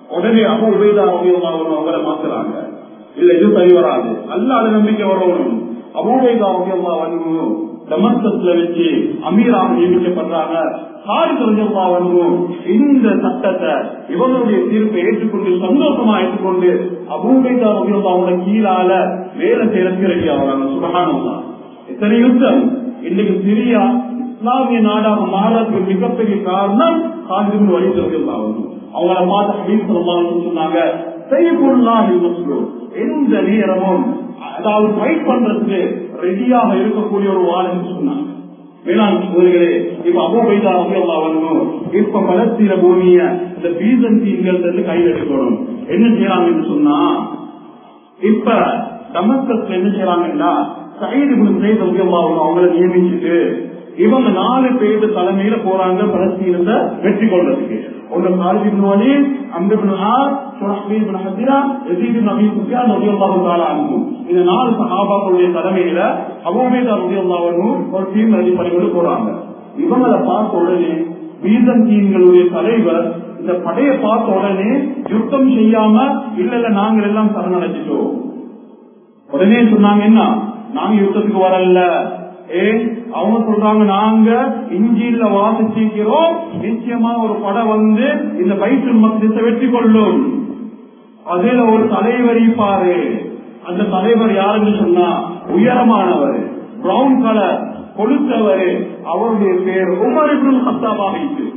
உடனே அபூ உபைதா ரலியல்லாஹு அன்ஹு அவங்கள மாத்துறாங்க. இல்ல இது சரி வராது, அல்லாஹ்வுடைய நம்பிக்கை வரணும். அபூ உபைதா ரலியல்லாஹு அன்ஹு டமஸ்கஸ்ல வச்சு அமீராக நியமிக்கப்படுறாங்க. ஹாரிஸ் ரலியல்லாஹு அன்ஹு இந்த சட்டத்தை இவங்களுடைய தீர்ப்பை ஏற்றுக்கொண்டு சந்தோஷமா ஏற்றுக்கொண்டு அபூ உபைதா ரலியல்லாஹு அன்ஹு கீழால வேலை செய்யறதுக்கு ரெடி ஆகுறாங்க. சுப்ஹானல்லாஹ், இத்தனை யுத்தம் இன்னைக்கு சிரியா இஸ்லாமிய நாடாக மாறதுக்கு மிகப்பெரிய காரணம் ஹாரிஸ் இப்னு வலீத் ரலியல்லாஹு அன்ஹு. அவங்கள பார்த்து ஹபீப் ஸல்லல்லாஹு அலைஹி வஸல்லம் சொன்னாங்க, சைஃபுல்லாஹில் மஸ்லூல், எந்த நேரமும் அதாவது ஃபைட் பண்றதுக்கு ரெடியாக இருக்கக்கூடிய ஒரு வாள் என்று சொன்னாங்க. வேளாண் சோதரிகளே, இப்ப அபூ உபைதா ரலியல்லாஹு அன்ஹு இப்ப பலஸ்தீன பூமிய இந்த பீசன்டீன்கள் கையில் எடுக்கணும். என்ன செய்யறாங்க என்று சொன்னா, இப்ப டமஸ்கஸ்ல என்ன செய்யறாங்கன்னா சயீத் இப்னு ஸைத் ரலியல்லாஹு அன்ஹு அவங்களை நியமிச்சுட்டு இவங்க நாலு பேர் தலைமையில போறாங்க பலஸ்தீனத்தை வெற்றி கொள்றதுக்கு. ஒன்று Khalid ibn Walid, Amr ibn Aas, Suhaib ibn Hazira, Yazid ibn Abi Sufyan ரலியல்லாஹு தஆலா அன்ஹு. இந்த நாலு சஹாபாக்களுடைய தலைமையில அபூ உபைதா ரலியல்லாஹு அன்ஹு ஒரு டீம் ரெடி பண்ணி போறாங்க. இவங்களை பார்த்த உடனே பீசன்டீன்களுடைய தலைவர் இந்த படையை பார்த்த உடனே யுத்தம் செய்யாம இல்ல இல்ல நாங்கள் எல்லாம் சரணடைச்சிட்டோம். உடனே சொன்னாங்க, என்ன நாங்க யுத்தத்துக்கு வரல. ஏன் அவங்க சொல்றாங்க, நாங்க இஞ்சியில வாசிச்சிருக்கிறோம், நிச்சயமா ஒரு படம் வந்து இந்த பைத்துல் மக்திஸை வெற்றி கொள்ளும். அதுல ஒரு தலைவர் இருப்பாரு. அந்த தலைவர் யாருன்னு சொன்னா உயரமானவர், பிரவுன் கலர், கொளுத்தவர். அவருடைய பேர் உமர் இப்னு கத்தாப் ஆகிட்டு.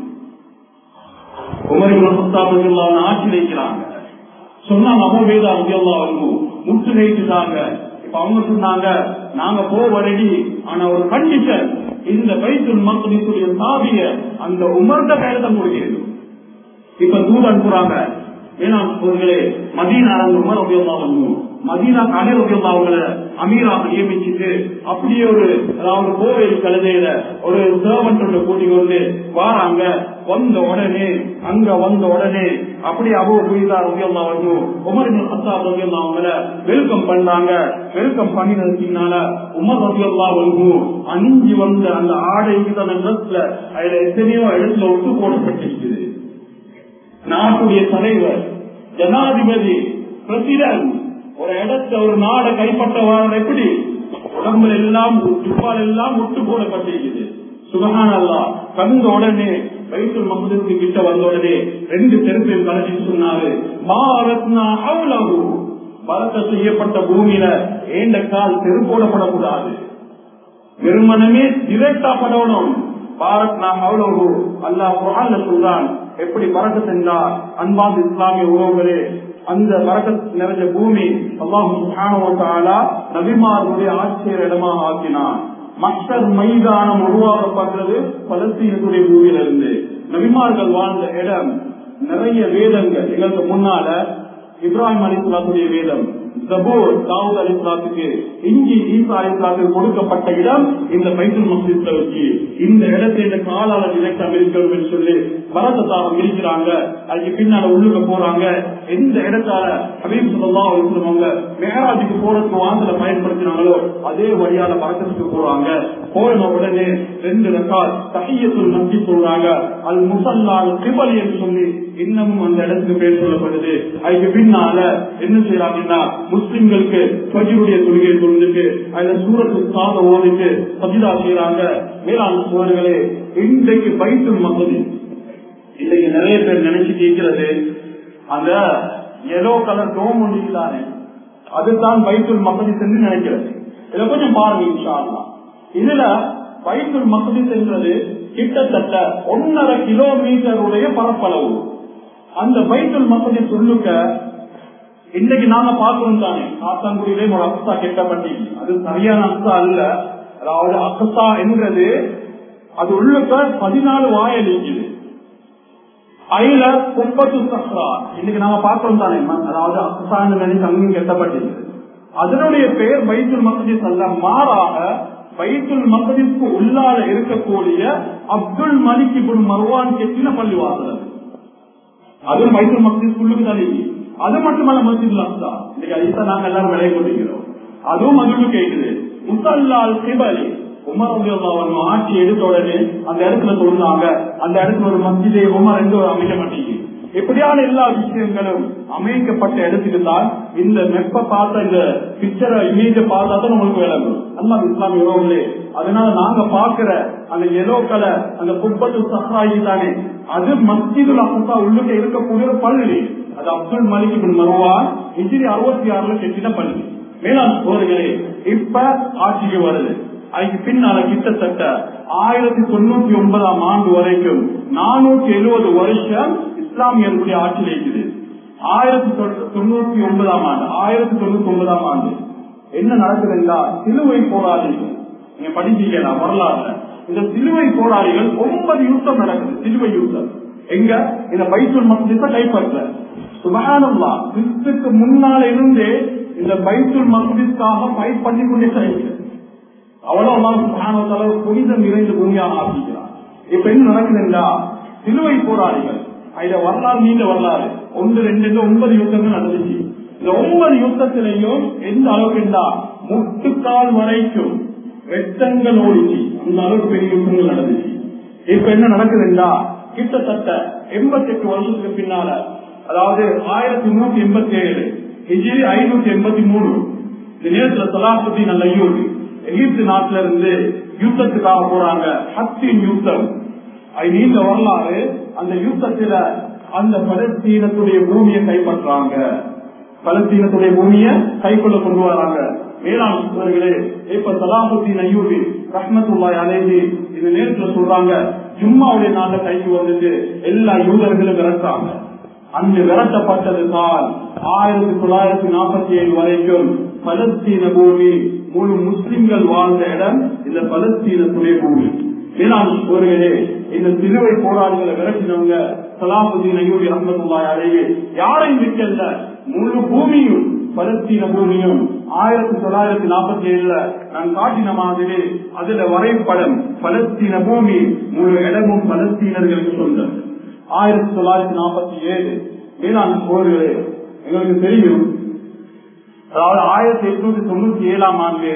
உமர் இப்னு கத்தாப் ரலியல்லாஹு ஆட்சி வைக்கிறாங்க. சொன்னாங்க அபூ உபைதா ரலியல்லாஹு அன்ஹு முற்றுகையிட்டாங்க. இப்ப அவங்க சொன்னாங்க, நாங்க போவடி, ஆனா ஒரு கண்டிஷன், இந்த பைத்துல் மக்திஸுடைய சாவிய அந்த உமர்த கையில தான் கொடுக்கிறது. இப்ப தூது அனுப்புறாங்க. ஏன்னா மதீனா உமர் ரலியல்லாஹு அன்ஹு மதீனா அலி ரலியல்லாஹு அவங்களை அமீராக நியமிச்சுட்டு அப்படியே ஒரு அதாவது கோவில் கழுதையில ஒரு சர்வன்ட் கூட்டி கொண்டு வாராங்க. வந்த உடனே அங்க வந்த உடனே அப்படி அபூ உபைதா ரலியல்லாஹு அன்ஹு உமர் இப்னு கத்தாப் ரலியல்லாஹு அவங்களை வெல்கம் பண்ணாங்க. வெல்கம் பண்ணினதுனால உமர் ரலியல்லாஹு அன்ஹு அணிஞ்சு வந்த அந்த ஆடைக்கு தன் ட்ரெஸ்ல அதுல எத்தனையோ இடத்துல ஒட்டு போடப்பட்டிருக்குது. நாட்டுடைய தலைவர், ஜனாதிபதி, பிரசிடன்ட் ஒரு இடத்த ஒரு நாடை கைப்பற்றவாறு எப்படி உடம்புல எல்லாம் துப்பால் எல்லாம் ஒட்டு போடப்பட்டிருக்குது. சுப்ஹானல்லாஹ், கண்ட உடனே பைத்துல் மக்திஸ் கிட்ட வந்த உடனே ரெண்டு செருப்பையும் கலட்டி சொன்னாரு, மாரத்னா ஹவ்லஹு, பரக்க செய்யப்பட்ட பூமியில ஏண்ட கால் செருப்போடப்படக்கூடாது, வெறுமனமே டிரெக்டா படணும். பாரத்னா ஹவ்லஹு, அல்லாஹ் குர்ஆன்ல சொல்றான். எப்படி பரக்க சென்றார் அன்பார்ந்த இஸ்லாமிய உறவுகளே, அந்த பரக்கத் நிறைஞ்ச பூமி அல்லாஹ் சுப்ஹானஹு வ தஆலா நபிமார்களுடைய ஆட்சியர் இடமாக ஆக்கினான். மஹ்ஷர் மைதானம் உருவாக்கப்பட்டது பலஸ்தீனத்துடைய பூமியிலிருந்து. நபிமார்கள் வாழ்ந்த இடம் நிறைய வேதங்கள் எங்களுக்கு முன்னால இப்ராஹிம் அலைஹிஸ்ஸலாத்துடைய வேதம், ஜபூர் தாவூத் அலைஹிஸ்ஸலாத்துக்கு, இஞ்சி ஈசா அலைஹிஸ்ஸலாத்துக்கு கொடுக்கப்பட்ட இடம் இந்த பைத்துல் மக்திஸ்ல வச்சு இந்த இடத்தை இந்த காலால டிரெக்டா மிதிக்கணும் என்று சொல்லி பரதத்தாக மிதிக்கிறாங்க. அதுக்கு பின்னால உள்ளுக்க போறாங்க. எந்த இடத்தால ஹபீப் ஸல்லல்லாஹு அலைஹி வஸல்லம் அவங்க மிஹ்ராஜுக்கு போறதுக்கு வாசல பயன்படுத்தினாங்களோ அதே வழியால பரக்கத்துக்கு போறாங்க. போன உடனே ரெண்டு ரக்காத் தஹிய்யத்துல் மஸ்ஜித் சொல்றாங்க. அல் முஸல்லா அல் கிபல் என்று சொல்லி இன்னமும் அந்த இடத்துக்கு பேர் சொல்லப்படுது. அதுக்கு பின்னால என்ன செய்யறாங்கன்னா முஸ்லிம்களுக்கு ஃபஜ்ருடைய தொழுகை தொழுந்துட்டு அதுல சூரத்து சாத ஓதிட்டு சஜிதா செய்யறாங்க. மேலாண் சோழர்களே, இன்றைக்கு பைத்துல் மக்திஸ் இன்னைக்கு நிறைய பேர் நினைச்சு கேட்கிறது அந்த எல்லோ கலர் டோம் ஒன்றுதானே, அதுதான் பைத்துல் மக்திஸ் என்று நினைக்கிறது. இதை கொஞ்சம் பாருங்க இன்ஷா அல்லாஹ். இதுல பைத்துல் மக்திஸ் என்றது கிட்டத்தட்ட ஒன்னரை கிலோமீட்டருடைய பரப்பளவு. அந்த பைத்துல் மக்திஸ் சொல்லுங்க இன்னைக்கு நாங்க பாக்குறோம் தானே, காத்தாங்குடியிலே ஒரு அக்ஸா கெட்டப்பட்டி, அது சரியான அக்ஸா அல்ல. அதாவது அக்ஸா என்றது அது உள்ளுக்க பதினாலு வாயல் இருக்குது. அதுல முப்பத்து சஹ்ரா இன்னைக்கு நாங்க பாக்குறோம் தானே, அதாவது அக்ஸா அங்கேயும் கெட்டப்பட்டது. அதனுடைய பெயர் பைத்துல் மக்திஸ் அல்ல, மாறாக பைத்துல் மக்திஸ்க்கு உள்ளால இருக்கக்கூடிய அப்துல் மலிக் இப்னு மர்வான் கெட்டின பள்ளிவாசல், அதுவும் பைத்துல் மக்திஸ் உள்ளுக்கு தனி. அது மட்டுமல்ல மஸ்ஜிதுல் அக்ஸா, இன்னைக்கு அதுதான் நாங்க எல்லாரும் விளைய கொண்டிருக்கிறோம், அதுவும் அதுக்கு கேட்குது. முஸல்லால் கிபல், உமர் ரலியல்லாஹு அன்ஹு ஆட்சி எடுத்த உடனே அந்த இடத்துல சொன்னாங்க, அந்த இடத்துல ஒரு மஸ்ஜிதே உமர் என்று ஒரு அமைக்க மாட்டேங்குது. இப்படியான எல்லா விஷயங்களும் அமைக்கப்பட்ட இடத்துக்கு தான் இந்த மெப்ப பார்த்த இந்த பிக்சரை இமேஜ பார்த்தா தான் உங்களுக்கு விளங்கும். அல்லா இஸ்லாமிய உறவுகளே, அதனால நாங்க பாக்குற அந்த எல்லோ கலர் அந்த குப்பத்து சஹ்ராயி தானே, அது மஸ்ஜிதுல் அக்ஸா உள்ளுக்க இருக்கக்கூடிய பள்ளி. அது அப்துல் மலிக் இப்னு மர்வான் ஹிஜ்ரி அறுபத்தி ஆறுல கட்டின பள்ளி. மேலாண் சோதர்களே, இப்ப ஆட்சிக்கு வருது. அதுக்கு பின்னால கிட்டத்தட்ட ஆயிரத்தி தொண்ணூத்தி ஒன்பதாம் ஆண்டு வரைக்கும் நானூத்தி எழுபது வருஷம் இஸ்லாமியர்களுடைய ஆட்சியில் இருக்குது. ஆயிரத்தி தொண்ணூத்தி ஒன்பதாம் ஆண்டு ஆயிரத்தி தொண்ணூத்தி ஒன்பதாம் ஆண்டு என்ன நடக்குதுன்னா, சிலுவை போராளிகள் நீங்க படிச்சீங்கன்னா வரலாறு, இந்த சிலுவை போராளிகள் ஒன்பது யுத்தம் நடக்குது. சிலுவை யுத்தம் எங்க? இந்த பைத்துல் மக்திஸை கைப்பற்ற. சுப்ஹானல்லாஹ், கிறிஸ்துக்கு முன்னால இருந்தே இந்த பைத்துல் மக்திஸ்க்காக ஃபைட் பண்ணி கொண்டே இருக்கிறது. அவ்வளவு சுப்ஹானல்லாஹ் புனிதம் நிறைந்த பூமியாக ஆக்கிக்கிறார். இப்ப என்ன நடக்குதுன்னா, சிலுவை போராளிகள் இத வரலாறு நீண்ட வரலாறு, ஒன்று ரெண்டு ஒன்பது யுத்தங்கள் நடந்துச்சு. இந்த ஒன்பது யுத்தத்திலையும் எந்த அளவுக்கு இருந்தா முட்டுக்கால் வரைக்கும் வெட்டங்கள் ஓடிச்சு. அந்த அளவுக்கு பெரிய யுத்தங்கள் நடந்துச்சு. இப்ப என்ன நடக்குதுன்னா, கிட்டத்தட்ட எண்பத்தி எட்டு வருஷத்துக்கு பின்னால, அதாவது ஆயிரத்தி நூத்தி எண்பத்தி ஏழு ஹிஜ்ரி ஐநூத்தி எண்பத்தி மூணு இந்த நேரத்துல சலாஹுத்தீன் அல் அய்யூபி எகிப்து நாட்டில இருந்து யுத்தத்துக்காக போறாங்க. ஹத்தின் யுத்தம் நீண்ட வரலாறு. அந்த யுத்தத்துல அந்த பலஸ்தீனத்துடைய பூமியை கைப்பற்றாங்க. பலஸ்தீனத்துடைய பூமியை கைக்குள்ள கொண்டு வராங்க. மேலாண் சோதர்களே, இப்ப சலாஹுத்தீன் அய்யூபி ரஹ்மத்துல்லாஹி அலைஹி இந்த நேரத்துல சொல்றாங்க, ஜும்மாவுடைய நாள்ல கைக்கு வந்துட்டு எல்லா யூதர்களும் விரட்டாங்க. அந்த விரட்டப்பட்டது தான் ஆயிரத்தி தொள்ளாயிரத்தி நாற்பத்தி ஏழு வரைக்கும் பலஸ்தீன பூமி முழு முஸ்லிம்கள் வாழ்ந்த இடம் இந்த பலஸ்தீனத்துடைய பூமி. மேலாண் சோதர்களே, இந்த சிலுவை போராளிகளை விரட்டினவங்க சலாஹுத்தீன் அய்யூபி ரஹ்மத்துல்லாஹி அலைஹி யாரையும் விட்டல்ல, முழு பூமியும் பலஸ்தீன பூமியும் ஆயிரத்தி தொள்ளாயிரத்தி நாற்பத்தி ஏழுல நான் காட்டின மாதிரி அதுல வரைபடம் பலஸ்தீன பூமி முழு இடமும் பலஸ்தீனர்களுக்கு சொந்தம். ஆயிரத்தி தொள்ளாயிரத்தி நாற்பத்தி ஏழு மேலாண் போர்களே, எங்களுக்கு தெரியும். அதாவது ஆயிரத்தி எட்நூத்தி தொண்ணூத்தி ஏழாம் ஆண்டு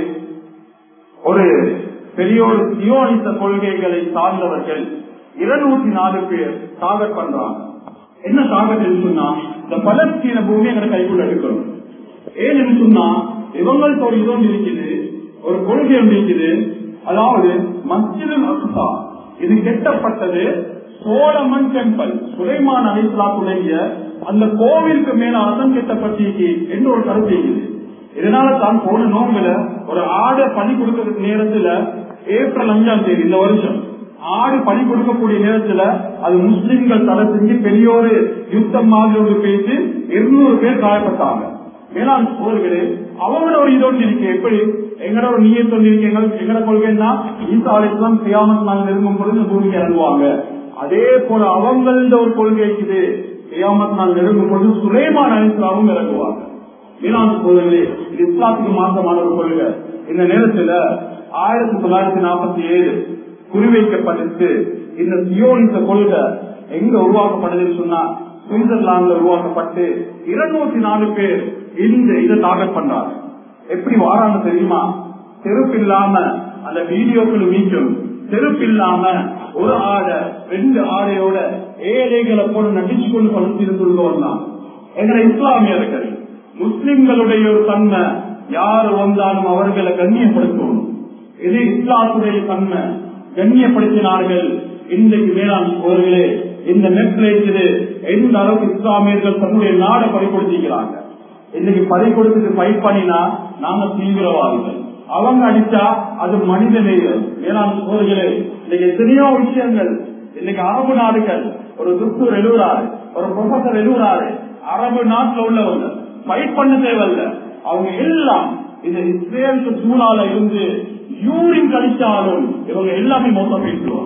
ஒரு பெரிய ஒரு சியோனிச கொள்கைகளை சார்ந்தவர்கள் இருநூத்தி நாலு பேர் டார்கெட் பண்றாங்க. என்ன டார்கெட் சொன்னா, இந்த பலஸ்தீன பூமி எங்களை கைக்குள்ள எடுக்கணும். ஏன்னு சொன்னா, இவங்களுக்கு ஒரு இதொன்று இருக்குது, ஒரு கொள்கை ஒன்று இருக்குது. அதாவது மஸ்ஜிதுல் அக்ஸா இது கெட்டப்பட்டது சோலமன் டெம்பிள், சுலைமான் அலைஹிஸ்ஸலாத்துடைய அந்த கோவிலுக்கு மேல அர்த்தம் கெட்டப்பட்டிருக்கு என்று ஒரு கருத்து இருக்குது. இதனால தான் போன நோம்புல ஒரு ஆடை பணி கொடுக்கறதுக்கு நேரத்துல ஏப்ரல் அஞ்சாம் தேதி இந்த வருஷம் ஆடு பணி கொடுக்கக்கூடிய நேரத்துல அது முஸ்லிம்கள் தடை செஞ்சு பெரிய ஒரு யுத்தம் மாதிரி பேசி இருநூறு பேர் காயப்பட்டாங்க. மேலாண் சோதர்களே, அவங்களோட ஒரு இதோடு இருக்கு. எப்படி எங்களோட ஒரு நீய சொல்லிருக்கு, எங்களோட கொள்கைன்னா ஈசா அலைஹிஸ்ஸலாம் கியாமத் நாள் நெருங்கும் பொழுது பூமிக்கு இறங்குவாங்க. அதே போல அவங்கள ஒரு கொள்கை இருக்குது, கியாமத் நாள் நெருங்கும் பொழுது சுலைமான் அலைஹிஸ்ஸலாமும் இறங்குவாங்க. மேலாண் சோதர்களே, இது இஸ்லாத்துக்கு மாற்றமான ஒரு கொள்கை. இந்த நேரத்துல ஆயிரத்தி தொள்ளாயிரத்தி நாற்பத்தி ஏழு குறிவைக்கப்பட்டு இந்த சியோனிச கொள்கை எங்க உருவாக்கப்பட்டதுன்னு சொன்னா சுவிட்சர்லாந்துல உருவாக்கப்பட்டு இருநூத்தி நாலு பேர் இந்த இதை டார்கெட் பண்றாங்க. எப்படி வாராங்க தெரியுமா? செருப்பு இல்லாம அந்த வீடியோக்கள் மீட்டும், செருப்பு இல்லாம ஒரு ஆடை ரெண்டு ஆடையோட ஏழைகளை போல நடிச்சு கொண்டு பலஸ்தீனத்துள்ள வரலாம். எங்களை இஸ்லாமியர்கள் முஸ்லிம்களுடைய ஒரு தன்மை, யாரு வந்தாலும் அவர்களை கண்ணியப்படுத்தணும். இது இஸ்லாத்துடைய தன்மை, கண்ணியப்படுத்தினார்கள். இன்றைக்கு மேலாண் சோதர்களே, இந்த நெட்ல இருக்குது எந்த அளவுக்கு இஸ்லாமியர்கள் தன்னுடைய நாடை பறிகொடுத்திக்கிறாங்க. இன்னைக்கு பறிகொடுத்துட்டு ஃபைட் பண்ணினா நாங்க தீவிரவாதிகள், அவங்க அடிச்சா அது மனித நேயம். மேலாண் சோதர்களே, இன்னைக்கு எத்தனையோ விஷயங்கள், இன்னைக்கு அரபு நாடுகள் ஒரு துத்தூர் எழுதுறாரு, ஒரு ப்ரொஃபசர் எழுதுறாரு, அரபு நாட்டுல உள்ளவங்க ஃபைட் பண்ண தேவையில்ல, அவங்க எல்லாம் இந்த இஸ்ரேலுக்கு சூழால இருந்து யூரின் கழிச்சாலும் இவங்க எல்லாமே மோசம் பேசுவாங்க.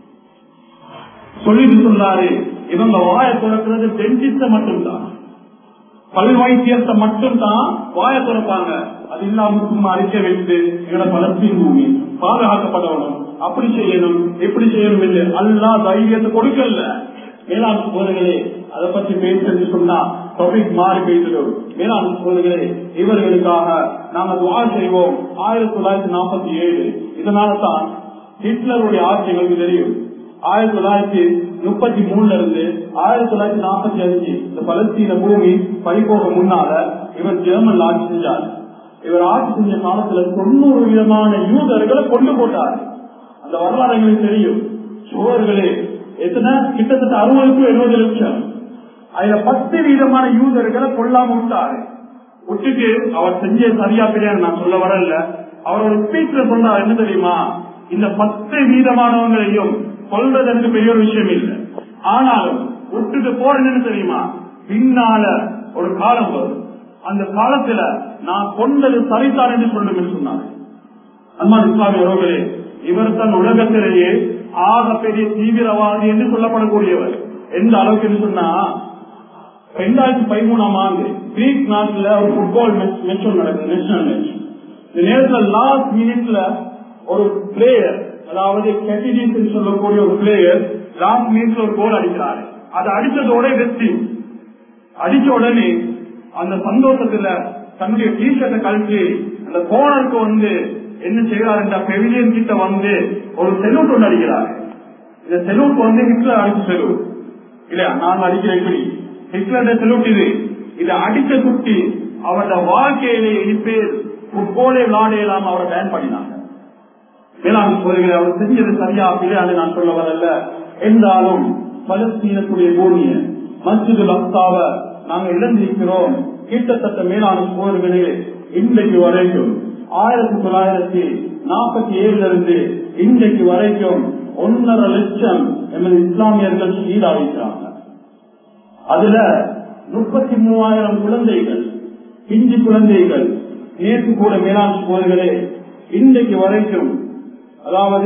சொல்லிட்டு சொன்னாரு, இவங்க வாய திறக்கிறது டென்டிஸ்ட மட்டும்தான், பல் வைத்தியத்தை மட்டும்தான் வாய திறப்பாங்க. அது இல்லாம சும்மா அறிக்கை வைத்து எங்களோட பலஸ்தீன் பூமி பாதுகாக்கப்படணும், அப்படி செய்யணும் எப்படி செய்யணும் இல்லை அல்லாஹ் தைரியத்தை கொடுக்கல. மேலாண் சோதர்களே, அதை பற்றி பேசுறது சொன்னா டாபிக் மாறி பேசுகிறோம். மேலாண் சோதர்களே, இவர்களுக்காக நாங்கள் துஆ செய்வோம். ஆயிரத்தி தொள்ளாயிரத்தி நாற்பத்தி ஏழு இதனால தான் ஹிட்லருடைய ஆட்சி எங்களுக்கு தெரியும்.
ஆயிரத்தி தொள்ளாயிரத்தி முப்பத்தி மூணுல இருந்து ஆயிரத்தி தொள்ளாயிரத்தி நாற்பத்தி அஞ்சு இந்த பலஸ்தீன பூமி பறிபோக முன்னால இவர் ஜெர்மன் ஆட்சி செஞ்சார். இவர் ஆட்சி செஞ்ச காலத்துல தொண்ணூறு விதமான யூதர்களை கொண்டு போட்டார். அந்த வரலாறு எங்களுக்கு தெரியும். சோழர்களே எத்தனை கிட்டத்தட்ட அறுபது எழுபது லட்சம். அதுல பத்து விதமான யூதர்களை கொல்லாம விட்டாரு. விட்டுட்டு அவர் செஞ்ச சரியா தெரியாது நான் சொல்ல வரல. அவரோட ஸ்பீச்ல சொன்னார் என்ன தெரியுமா, இந்த பத்து வீதமானவங்களையும் கொல்றது எனக்கு பெரிய ஒரு விஷயம் இல்லை, ஆனாலும் விட்டுட்டு போறேன்னு தெரியுமா, பின்னால ஒரு காலம் வரும், அந்த காலத்துல நான் கொண்டது சரிதான் என்று சொல்லும் சொன்னார். அன்பான இஸ்லாமிய உறவுகளே, இவர் தன் உலகத்திலேயே ஆக பெரிய தீவிரவாதி என்று சொல்லப்படக்கூடியவர். எந்த அளவுக்கு சொன்னா, இரண்டாயிரத்தி பதிமூணாம் ஆண்டு கிரீக் நாட்டுல ஒரு ஃபுட்பால் மேட்ச் நடக்குது, நேஷனல் மேட்ச். இந்த நேரத்தில் லாஸ்ட் மினிட்ல ஒரு பிளேயர், அதாவது கேட்டிடிஸ் சொல்லக்கூடிய ஒரு பிளேயர் லாஸ்ட் மினிட்ல ஒரு கோல் அடிக்கிறாரு. அது அடிச்சதோட வெற்றி. அடிச்ச உடனே அந்த சந்தோஷத்துல தன்னுடைய டீஷர்ட்டை கழிச்சு அந்த கோனருக்கு வந்து என்ன செய்யறாரு, பெவிலியன் கிட்ட வந்து ஒரு செலூட் ஒன்று அடிக்கிறாரு. இந்த செலூட் வந்து ஹிட்லர் அடிச்ச செலூட் இல்லையா, நாங்க அடிக்கிற எப்படி ஹிட்லருடைய செலூட் இது. இதை அடிச்ச குட்டி அவரோட வாழ்க்கையிலே பேர் ஃபுட்பாலே விளையாட இல்லாம அவரை பேன் பண்ணினாங்க. வேளாண் சோதனைகளை அவர் செஞ்சது சரியா பிள்ளையாண்டு நான் சொல்ல வரல. என்றாலும் பலஸ்தீனத்துடைய பூமியை மஸ்ஜிது அக்ஸாவை நாங்க இழந்திருக்கிறோம். கிட்டத்தட்ட மேலான சோதனைகளே இன்றைக்கு வரைக்கும் ஆயிரத்தி தொள்ளாயிரத்தி நாற்பத்தி ஏழுல இருந்து இன்றைக்கு வரைக்கும் ஒன்னரை லட்சம் எமது இஸ்லாமியர்கள் ஷஹீதாகிறாங்க. அதுல முப்பத்தி மூவாயிரம் குழந்தைகள், பிஞ்சு குழந்தைகள். நேற்று கூட மேலாண் சோதனைகளே இன்றைக்கு வரைக்கும், அதாவது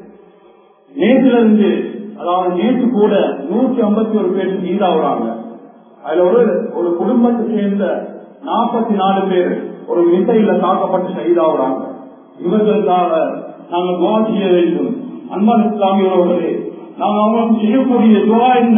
நேற்றுல இருந்து, அதாவது நேற்று கூட நூற்றி ஐம்பத்தி ஒரு பேர் ஷஹீதாகிறாங்க. அதுல ஒரு ஒரு குடும்பத்தை சேர்ந்த நாற்பத்தி நாலு பேர் ஒரு மிசைல தாக்கப்பட்டு ஷஹீதாகிறாங்க. இவர்களுக்காக நாங்கள் துஆ செய்ய வேண்டும். அன்பான இஸ்லாமியர்களே, நாங்கள் அவங்களுக்கு செய்யக்கூடிய துஆ என்ன?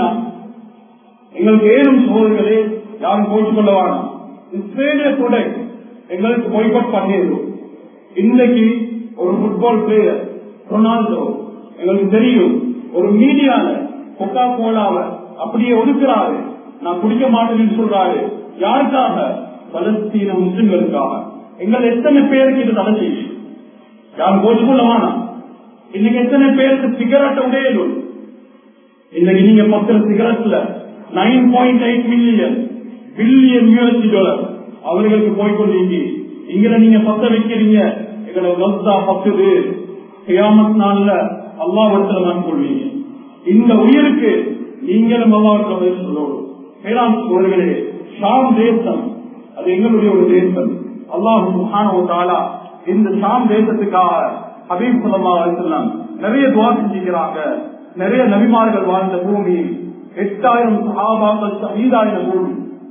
எங்களுக்கு ஏதும் சோதனைகளே யாரும் போய்க் கொள்ள வேண்டாம். இஸ்ரேலிய துணை எங்களுக்கு பொய்பட் பண்ணிடுவோம். இன்னைக்கு ஒரு ஃபுட்பால் பிளேயர் ரொனால்டோ எங்களுக்கு தெரியும், ஒரு மீடியால கொக்கா கோலாவை அப்படியே ஒதுக்குறாரு, நான் குடிக்க மாட்டேன்னு சொல்றாரு. யாருக்காக? பலஸ்தீன முஸ்லிம்களுக்காக. எங்கள் எத்தனை பேருக்கு இது தடை செய்யும்? யாரும் போய்க் கொள்ள வேணாம். இன்னைக்கு எத்தனை பேருக்கு சிகரெட் உடையலும்? இன்னைக்கு நீங்க பக்கிற சிகரெட்ல nine point eight million billion USD dollar அவர்களுக்கு போய்கொண்டீங்க. இங்க நீங்க பத்த வைக்கிறீங்க, எங்களை வந்தா பத்துது. கியாமத் நாள்ல அல்லாஹ் இடத்துல நான் கொள்வீங்க. இந்த உயிருக்கு நீங்களும் அல்லாஹ்வுக்கு பதில் சொல்லணும். மேலாண் சோழர்களே, ஷாம் தேசம் அது எங்களுடைய ஒரு தேசம். அல்லாஹ் சுப்ஹானஹு வ தஆலா இந்த ஷாம் தேசத்துக்காக ஹபீப் ஸல்லல்லாஹு அலைஹி வஸல்லம் நிறைய துஆ செஞ்சிருக்கிறாங்க. நிறைய நபிமார்கள் வாழ்ந்த பூமி, எட்டாயிரம் சஹாபாக்கள் ஷஹீதாயின பூமி,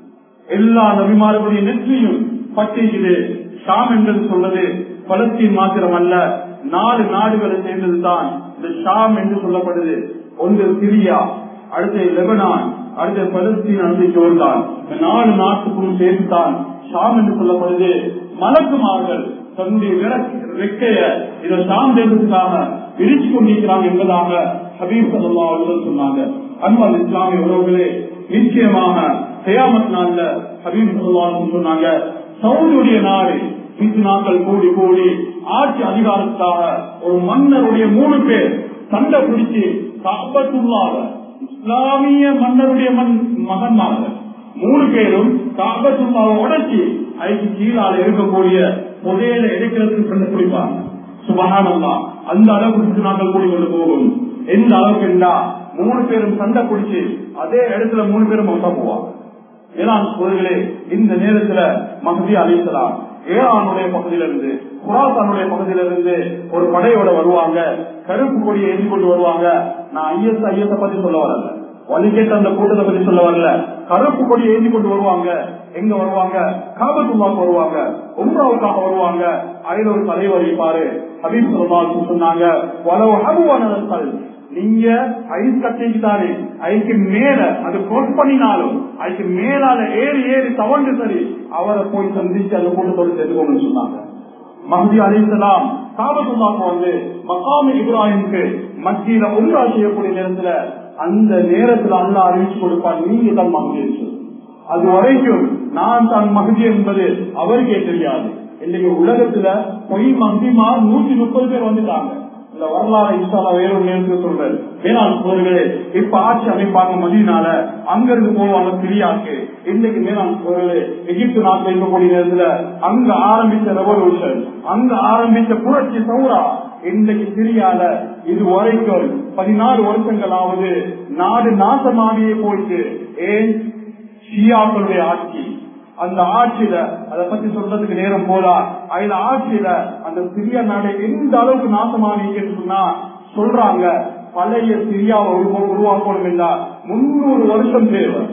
எல்லா நபிமார்களுடைய நெற்றியும் பட்டியலே. ஷாம் என்று சொல்வது பலஸ்தீன் மாத்திரம் அல்ல, நாலு நாடுகளை சேர்ந்ததுதான் இந்த ஷாம் என்று சொல்லப்படுது. ஒன்று சிரியா, அடுத்த லெபனான், அடுத்த பலஸ்தீன், அடுத்த ஜோர்தான். இந்த நாலு நாட்டுக்கும் சேர்த்துதான் ஷாம் என்று சொல்லப்படுது. மலக்குமார்கள் தன்னுடைய வெக்கைய இதை ஷாம் தேசத்துக்காக விரிச்சு கொண்டிருக்கிறாங்க என்பதாக ஹபீப் ஸல்லல்லாஹு அலைஹி வஸல்லம் சொன்னாங்க. அன்பான இஸ்லாமிய உறவுகளே, நிச்சயமாக கியாமத் நாள்ல ஹபீப் ஸல்லல்லாஹு அலைஹி வஸல்லம் சொன்னாங்க, சவுதியுடைய நாடு நாட்கள் கூடி கூடி ஆட்சி அதிகாரத்துக்காக ஒரு மன்னருடைய மூணு பேர் சண்டை பிடிச்சு காபத்துல்லாஹ், இஸ்லாமிய மன்னருடைய மகன்மார்கள் மூணு பேரும் காபத்துல்லாஹ் உடைச்சி அதுக்கு கீழால இருக்கக்கூடிய புதையலை எடுக்கிறதுக்கு சண்டை பிடிப்பாங்க. சுபஹானல்லாஹ், அந்த அளவுக்கு நாட்கள் கூடி கொண்டு போகும். எந்த அளவுக்கு என்றா மூணு பேரும் சண்டை பிடிச்சு அதே இடத்துல மூணு பேரும் மொத்தா போவாங்க. ஏழாம் சோதர்களே, இந்த நேரத்துல மஹ்தி அலைஹிஸ்ஸலாம் ஏழானுடைய பகுதியிலிருந்து, குராசானுடைய பகுதியிலிருந்து ஒரு படையோட வருவாங்க. கருப்பு கொடியை ஏற்றி கொண்டு வருவாங்க. நான் ஐஎஸ் ஐஎஸ் பத்தி சொல்ல வரல, வலிகேட்ட அந்த கூட்டத்தை பத்தி சொல்ல வரல. கருப்பு கொடியை ஏற்றி கொண்டு வருவாங்க. எங்க வருவாங்க? காபத்துல்லாஹ் வருவாங்க, உம்ராவுக்காக வருவாங்க. அதுல ஒரு தலைவர் இருப்பாரு. ஹபீப் ஸல்லல்லாஹு அலைஹி வஸல்லம் சொன்னாங்க, வலவ் ஹபுவனல், நீங்க ஐஸ் கட்டிக்கிட்டாரு, அதுக்கு மேல அது கோட் பண்ணினாலும் அதுக்கு மேலால ஏறி ஏறி தவண்டு சரி அவரை போய் சந்திச்சு அந்த கூட்டத்தோடு சேர்த்துக்கோன்னு சொன்னாங்க. மஹ்தி அலைஹிஸ்ஸலாம் காபத்துல்லாஹ் வந்து மகாமி இப்ராஹிமுக்கு மத்தியில உம்ரா செய்யக்கூடிய நேரத்துல அந்த நேரத்துல அல்லாஹ் அறிவிச்சு கொடுப்பான், நீங்க தான் மகதி. அது வரைக்கும் நான் தான் மகதி என்பது அவருக்கே தெரியாது. இன்னைக்கு உலகத்துல பொய் மகிமார் நூத்தி முப்பது பேர் வந்துட்டாங்க. இந்த வரலாறு இன்ஷால்லா வேறொரு நேரத்தில் சொல்றேன். வேளாண் சோழர்களே, இப்ப ஆட்சி அமைப்பாங்க மதினால, அங்கிருந்து போவாங்க சிரியாக்கு. இன்னைக்கு வேளாண் சோழர்களே, எகிப்து நாட்டில் இருக்கக்கூடிய நேரத்துல அங்க ஆரம்பிச்ச ரெவல்யூஷன், அங்க ஆரம்பிச்ச புரட்சி சௌரா இன்றைக்கு சிரியால இது வரைக்கும் பதினாறு வருஷங்களாவது நாடு நாசமாகியே போயிட்டு. ஏன்? ஷியாக்களுடைய ஆட்சி. அந்த ஆட்சியில அதை பத்தி சொல்றதுக்கு நேரம் போதா. அதுல ஆட்சியில அந்த சிரியா நாடு எந்த அளவுக்கு நாசமானீங்கன்னு சொன்னா சொல்றாங்க, பழைய சிரியாவை உருவாக்கணும் இல்ல முன்னூறு வருஷம் தேவை.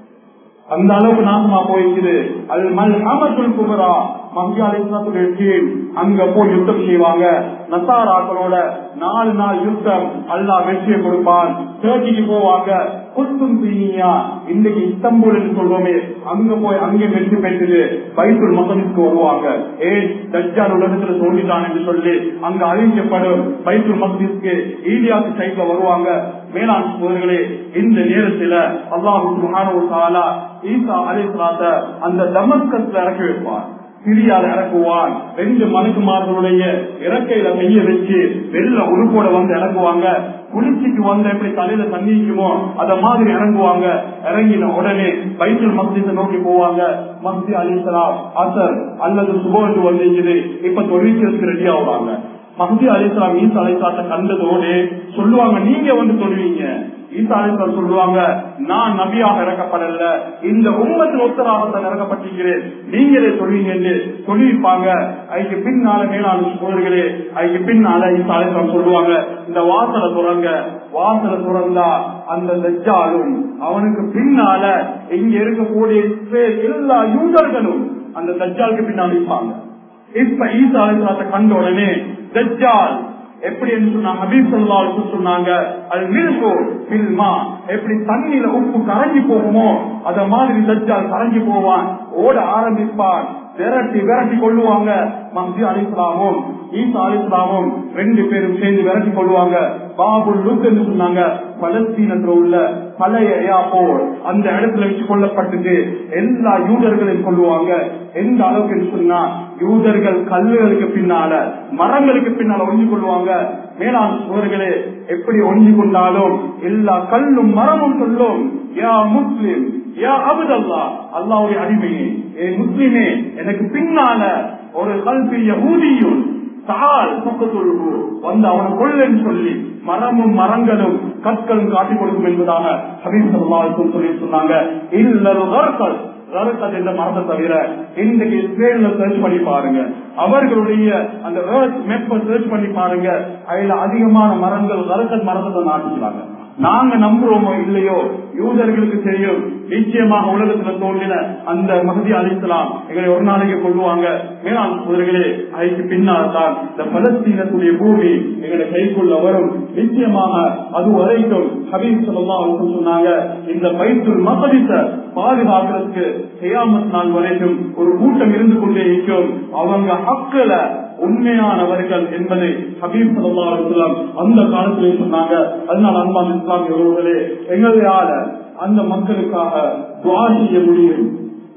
அந்த அளவுக்கு நாசமா போயிருக்குது. அது மல் ஹமத்துல் குபரா மஹ்யாலிசத்துடைய கீழ் அங்க போய் யுத்தம் செய்வாங்க. நசாராக்களோட நாலு நாள் யுத்தம், அல்லாஹ் வெற்றியை கொடுப்பான். டர்க்கிக்கு போவாங்க, குத்தும் சீனியா இன்னைக்கு இஸ்தம்பூல் என்று சொல்றோமே, அங்க போய் அங்கே வெற்றி பெற்று பைத்துல் மக்திஸ்க்கு வருவாங்க. ஏன்? தஜ்ஜால் உலகத்துல தோன்றிட்டான் என்று சொல்லி அங்க அழிஞ்சப்படும் பைத்துல் மக்திஸ்க்கு ஈலியாஸ் சைட்ல வருவாங்க. மேலாண் சோதர்களே, இந்த நேரத்துல அல்லாஹ் சுப்ஹானஹு வ தஆலா ஈசா அலைஹிஸ்ஸலாத்தை அந்த தமஸ்கஸ்ல இறக்கி வைப்பார், சிரியால இறக்குவான். ரெண்டு மலக்குமார்களுடைய இறக்கையில மெய்ய வச்சு வெள்ள உருப்போட வந்து இறங்குவாங்க. குளிர்ச்சிக்கு வந்த எப்படி தலையில தண்ணிக்குமோ அத மாதிரி இறங்குவாங்க. இறங்கின உடனே பைத்துல் மக்திஸை நோக்கி போவாங்க. மக்தி அலைஹிஸ்ஸலாம் அசர் அல்லது சுபஹ் வந்து இப்ப தொழிற்சத்துக்கு ரெடி ஆகுவாங்க. மஹ்தி அலைஹிஸ்ஸலாம் ஈசா அலைஹிஸ்ஸலாத்தை கண்டதோடு சொல்லுவாங்க, நீங்க வந்து தொழுவீங்க. ஈசா அலைஹிஸ்ஸலாம் சொல்லுவாங்க, நான் நபியாக இறக்கப்படல, இந்த உம்மத்தில் ஒத்தராகத்தான் இறக்கப்பட்டிருக்கிறேன், நீங்களே சொல்வீங்க என்று சொல்லியிருப்பாங்க. அதுக்கு பின்னால மேலான சோழர்களே, அதுக்கு பின்னால ஈசா அலைஹிஸ்ஸலாம் சொல்லுவாங்க, இந்த வாசலை துறங்க. வாசலை துறந்தா அந்த தஜ்ஜாலும் அவனுக்கு பின்னால இங்க இருக்கக்கூடிய எல்லா யூதர்களும் அந்த தஜ்ஜாலுக்கு பின்னால் இருப்பாங்க. இப்ப ஈசா அலைஹிஸ்ஸலாத்தை கண்ட உடனே தஜ்ஜால் எப்படி சொன்னா ஹபீப் ஸல்லல்லாஹு அலைஹி வஸல்லம் சொன்னாங்க, அது மில்கு ஃபில்மா, எப்படி தண்ணியில உப்பு கரைஞ்சி போகுமோ அத மாதிரி தஜ்ஜால் கரைஞ்சி போவான், ஓட ஆரம்பிப்பான். விரட்டி விரட்டி கொள்ளுவாங்க. மஹ்தி அலைஹிஸ்ஸலாமும் ஈசா அலைஹிஸ்ஸலாமும் ரெண்டு பேரும் சேர்ந்து விரட்டி கொள்ளுவாங்க. பாபுல் லுத் என்று சொன்னாங்க, பலஸ்தீனத்துல உள்ள பழைய ஏர்போர்ட் அந்த இடத்துல வச்சு கொல்லப்பட்டது. எல்லா யூதர்களையும் கொள்ளுவாங்க. எந்த அளவுக்கு சொன்னா யூதர்கள் கல்லுகளுக்கு பின்னால மரங்களுக்கு பின்னால ஒழிஞ்சு கொள்ளுவாங்க. மேலாண் சோழர்களே, எப்படி ஒழிஞ்சு கொண்டாலும் எல்லா கல்லும் மரமும் சொல்லும், யா முஸ்லிம் யா அபுதல்லா, அல்லாஹ்வுடைய அடிமையே, ஏ முஸ்லிமே, எனக்கு பின்னால ஒரு கல்வி யஹூதியும் தால் பக்கத்துள் வந்து அவனை கொள்ளன்னு சொல்லி மரமும் மரங்களும் கற்களும் காட்டிக் கொடுக்கும் என்பதாக ஹபீப் ஸல்லல்லாஹு அலைஹி வஸல்லம் சொல்லி சொன்னாங்க. இல்லல் கர்கல், கர்கல் என்ற மரத்தை தவிர இன்றைக்கு இஸ்ரேல்ல சர்ச் பண்ணி பாருங்க, அவர்களுடைய அந்த மேப்பை சர்ச் பண்ணி பாருங்க, அதுல அதிகமான மரங்கள் கர்கல் மரத்தை நாட்டிக்கிறாங்க. நாங்க நம்புறோமோ இல்லையோ, யூதர்களுக்கு தெரியும் நிச்சயமாக உலகத்துல தோன்றின அந்த மஹ்தி அலைஹிஸ்ஸலாம் எங்களை ஒரு நாளைக்கு கொள்ளுவாங்க. மேலாண் சோதர்களே, அதுக்கு பின்னால் தான் இந்த பலஸ்தீனத்துடைய பூமி எங்களை கைக்குள்ள வரும். நிச்சயமாக அது வரைக்கும் ஹபீப் ஸல்லல்லாஹு அலைஹி வஸல்லம் சொன்னாங்க, இந்த பைத்துல் மக்திஸை பாதுகாக்கிறதுக்கு கியாமத் நாள் வரைக்கும் ஒரு கூட்டம் இருந்து கொண்டே இருக்கும். அவங்க ஹக்குல உண்மையானவர்கள் என்பதை ஹபீப் ஸல்லல்லாஹு அலைஹி வஸல்லம் அந்த காலத்திலே சொன்னாங்க. அதனால் அன்பான இஸ்லாமியர்களே, எங்களால அந்த மக்களுக்காக துஆ செய்ய முடியும்.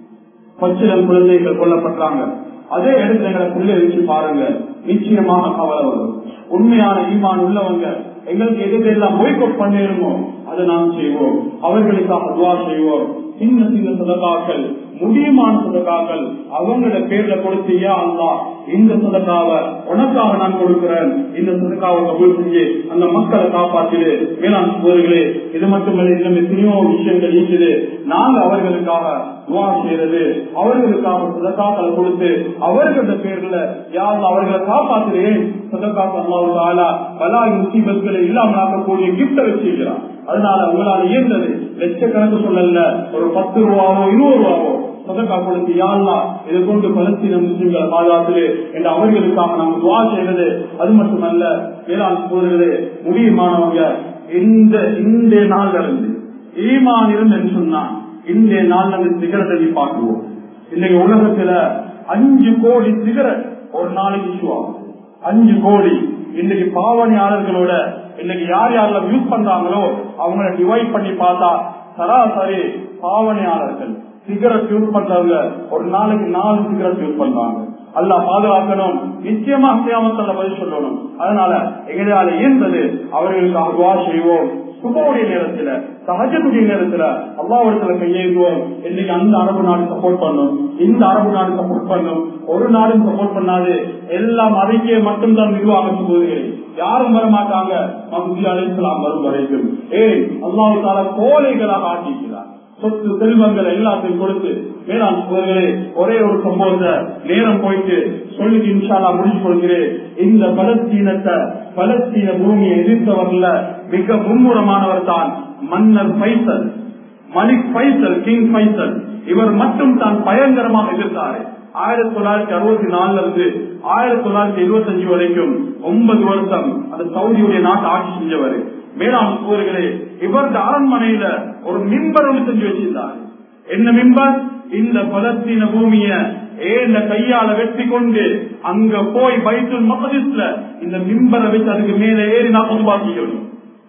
பச்சிலம் குழந்தைகள் கொல்லப்பட்டாங்க, அதே இடத்துல எங்களை புள்ள வச்சு பாருங்க, நிச்சயமாக கவலை வரும். உண்மையான ஈமான் உள்ளவங்க எங்களுக்கு எது எல்லாம் பொய்கொட் பண்ணிருமோ அதை நாம் செய்வோம், அவர்களுக்காக துஆ செய்வோம். சின்ன சின்ன சதகாக்கள், முடியுமான சதகாக்கள் அவங்களோட பேர்ல கொடுத்து, யா அல்லாஹ் இந்த சதகாவை உனக்காக நான் கொடுக்கிறேன், இந்த சதகாவை கபூல் செஞ்சு அந்த மக்களை காப்பாற்றிடு. மேலாண் சோதர்களே, இது மட்டுமல்ல, இன்னும் எத்தனையோ விஷயங்கள் இருக்குது. நாங்க அவர்களுக்காக துஆ செய்யறது, அவர்களுக்காக சதகாக்களை கொடுத்து அவர்களோட பேர்ல யா அல்லாஹ் அவர்களை காப்பாற்றுறேன். சதகாக்கு அல்லாஹ் தஆலா பலா முசீபத்களை இல்லாமல் ஆக்கக்கூடிய கிஃப்ட வச்சிருக்கிறான். அதனால உங்களால இயந்தது லட்சக்கணக்கு சொல்லல, ஒரு பத்து ரூபாவோ இருபது ரூபாவோ சதகா கொடுத்து, யா அல்லாஹ் இதை கொண்டு பலஸ்தீன முஸ்லிம்களை பாதுகாத்து என்று அவர்களுக்காக நாம் துஆ செய்யறது. அது மட்டுமல்ல, வேளாண் சோதர்களே, முடியுமானவங்க இந்த இந்த நாள்ல இருந்து ஈமான் இருந்து சொன்னா இந்த நாள்ல இருந்து சிகரெட் அடி பார்க்குவோம். இன்னைக்கு உலகத்துல அஞ்சு கோடி சிகரெட் ஒரு நாளைக்கு இஷ்யூ ஆகும். அஞ்சு கோடி இன்னைக்கு பாவனையாளர்களோட இன்னைக்கு யார் யாரெல்லாம் யூஸ் பண்றாங்களோ அவங்களை டிவைட் பண்ணி பார்த்தா சராசரி பாவனையாளர்கள் சிகரெட் யூஸ் பண்றவங்க ஒரு நாளைக்கு நாலு சிகரெட் யூஸ் பண்றாங்க. அல்லாஹ் பாதுகாக்கணும். நிச்சயமா கியாமத்துல பதில் சொல்லணும். அதனால எங்களால இயன்றது அவர்களுக்காக துஆ செய்வோம். சுபவுடைய நேரத்துல தஹஜ்ஜுடைய நேரத்துல அல்லாஹ்விடத்துல கையேந்துவோம். இன்னைக்கு அந்த அரபு நாடு சப்போர்ட் பண்ணும், இந்த அரபு நாடு சப்போர்ட் பண்ணும், ஒரு நாடும் சப்போர்ட் பண்ணாது. எல்லாம் அறிக்கையை மட்டும்தான் நிர்வாகம் போகுது. யாரும் வரமாட்டாங்க. மஹ்தி அலைஹிஸ்ஸலாம் வரும் வரைக்கும் ஏய் அல்லாஹ் தஆலா கோழைகளாக ஆக்கிக்கிறார். சொத்து செல்வங்கள் எல்லாத்தையும் கொடுத்து மேலாண் சோதர்களே ஒரே ஒரு சம்பவத்தை நேரம் போயிட்டு சொல்லி இன்ஷா அல்லாஹ் முடிச்சு கொள்கிறேன். இந்த பலஸ்தீனத்தை பலஸ்தீன பூமியை எதிர்த்தவர்ல மிக மும்முரமானவர் தான் மன்னர் Faisal, Malik Faisal, King Faisal. இவர் மட்டும் தான் பயங்கரமாக எதிர்த்தாரு. ஆயிரத்தி தொள்ளாயிரத்தி அறுபத்தி நாலுல இருந்து ஆயிரத்தி தொள்ளாயிரத்தி எழுபத்தி அஞ்சு வரைக்கும் ஒன்பது வருஷம் அந்த சவுதியுடைய நாட்டை ஆட்சி செஞ்சவர். மேலாண் சோதர்களே இவரது அரண்மனையில ஒரு மிம்பர் ஒன்று செஞ்சு வச்சிருந்தார். என்ன மிம்பர்? இந்த பலஸ்தீன பூமிய ஏந்த கையால வெற்றி கொண்டு அங்க போய் பைத்துல் மக்திஸ்ல இந்த மிம்பரை வச்சு அதுக்கு மேல ஏறி நான் கொம்பாக்கிக்கணும்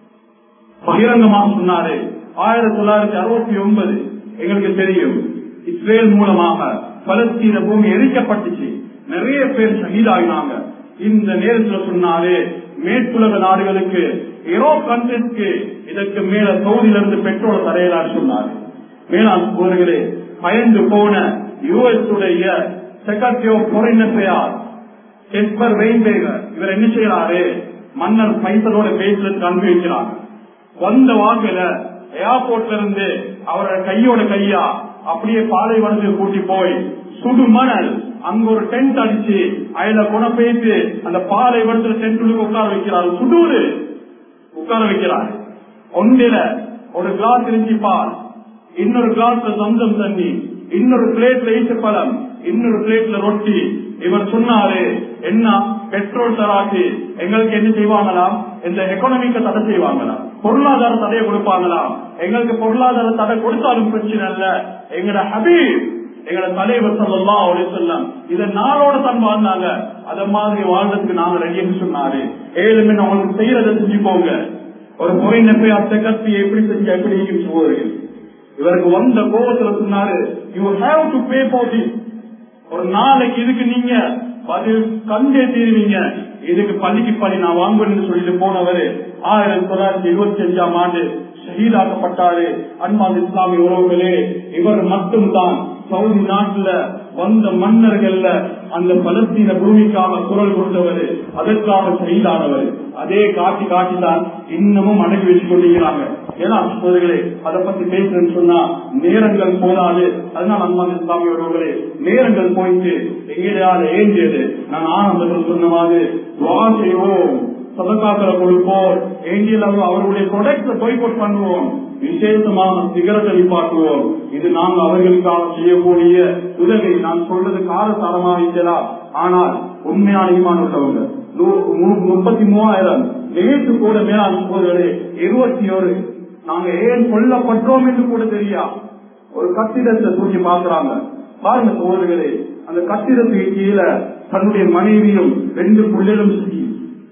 பகிரங்கமாக சொன்னாரு. ஆயிரத்தி தொள்ளாயிரத்தி அறுபத்தி ஒன்பது எங்களுக்கு தெரியும் இஸ்ரேல் மூலமாக பலஸ்தீன பூமி எரிக்கப்பட்டுச்சு. நிறைய பேர் ஷஹீதாகினாங்க. இந்த நேரத்தில் சொன்னாரு மேற்குலக நாடுகளுக்கு யூரோப் கண்ட்ரிஸ்க்கு இதற்கு மேல சவுதியிலிருந்து பெட்ரோல் தரையலான்னு சொன்னாரு. மேலாண் போர்களே பயந்து போன யூஎஸ் உடைய secretary of foreign affairs Caspar Weinberger இவர் என்ன செய்யறாரு? மன்னர் ஃபைசலோட பேசுறதுக்கு அனுப்பி வைக்கிறாங்க. வந்த வாங்கல ஏர்போர்ட்ல இருந்து அவரோட கையோட கையா அப்படியே பாலைவனத்துக்கு கூட்டி போய் சுடு மணல் அங்க ஒரு டென்ட் அடிச்சு அதுல கொண பேசி அந்த பாலைவனத்துல டென்ட் உட்கார வைக்கிறாரு. சுடூரு உட்கார வைக்கிறாரு. ஒன்றில ஒரு கிளாஸ் இஞ்சி பால், இன்னொரு கிளாஸ்ல சொந்தம் தண்ணி, இன்னொரு பிளேட்ல ஈச்ச பழம், இன்னொரு பிளேட்ல ரொட்டி. இவர் சொன்னாரு என்ன பெட்ரோல் தராக்கி எங்களுக்கு என்ன செய்வாங்களாம்? இந்த எக்கனாமிக்க தடை செய்வாங்களாம், பொருளாதார தடையை கொடுப்பாங்களாம். எங்களுக்கு பொருளாதார தடை கொடுத்தாலும் பிரச்சனை இல்ல, எங்கட ஹபீப் எங்களோட தலைவர் ஸல்லல்லாஹு அலைஹி வஸல்லம் இத நாளோட தான் வாழ்ந்தாங்க, அத மாதிரி வாழ்றதுக்கு நாங்க ரெடின்னு சொன்னாரு. ஏழுமே உங்களுக்கு செய்யறதை செஞ்சு போங்க. ஒரு முறை நெப்பை அத்தை கத்தி எப்படி செஞ்சு எப்படி சொல்லுவார்கள். இவருக்கு வந்த கோபத்துல சொன்னாரு you have to pay for this. ஒரு நாளைக்கு இதுக்கு நீங்க பதில் கண்டே தீருவீங்க. இதுக்கு பள்ளிக்கு பள்ளி நான் வாங்குவேன்னு சொல்லிட்டு போனவரு ஆயிரத்தி தொள்ளாயிரத்தி இருபத்தி அஞ்சாம் ஆண்டு ஷஹீதாக்கப்பட்டாரு. அன்பான இஸ்லாமிய உறவுகளே, இவர் மட்டும்தான் சவுதி நாட்டுல வந்த மன்னர்கள்ல அந்த பலஸ்தீன பூமிக்காக குரல் கொடுத்தவர், அதற்காக ஷஹீதானவர். அதே காட்டி காட்டிதான் இன்னமும் அடக்கி வச்சுக் கொண்டிருக்கிறாங்க. ஏன்னா சோதர்களே அதை பத்தி பேசுறேன்னு சொன்னா நேரங்கள் போதாது. அதனால அன்பான இஸ்லாமிய உறவுகளே, நேரங்கள் போயிட்டு எங்கேயாவது ஏந்தியது நான் ஆனந்தத்தில் சொன்ன மாதிரி துஆ செய்வோம், சதகாக்களை கொடுப்போம், ஏங்கியில் அவர்களுடைய ப்ரொடக்ட்ஸை பாய்காட் பண்ணுவோம், விசேஷமான சிகரத்தை நிப்பாட்டுவோம். இது நாங்கள் அவர்களுக்காக செய்யக்கூடிய உதவி. நான் சொல்றது காரசாரமாக இருக்கலாம், ஆனால் உண்மையான ஈமான் உள்ளவங்க முப்பத்தி மூவாயிரம் நேற்று கூட மேலாண் சோதர்களே இருபத்தி ஒரு நாங்க ஏன் கொல்லப்பட்டோம் என்று கூட தெரியா ஒரு கட்டிடத்தை தூக்கி பாக்குறாங்க. பாருங்க சோதர்களே, அந்த கட்டிடத்துக்கு கீழே தன்னுடைய மனைவியும் ரெண்டு பிள்ளைகளும் சரி,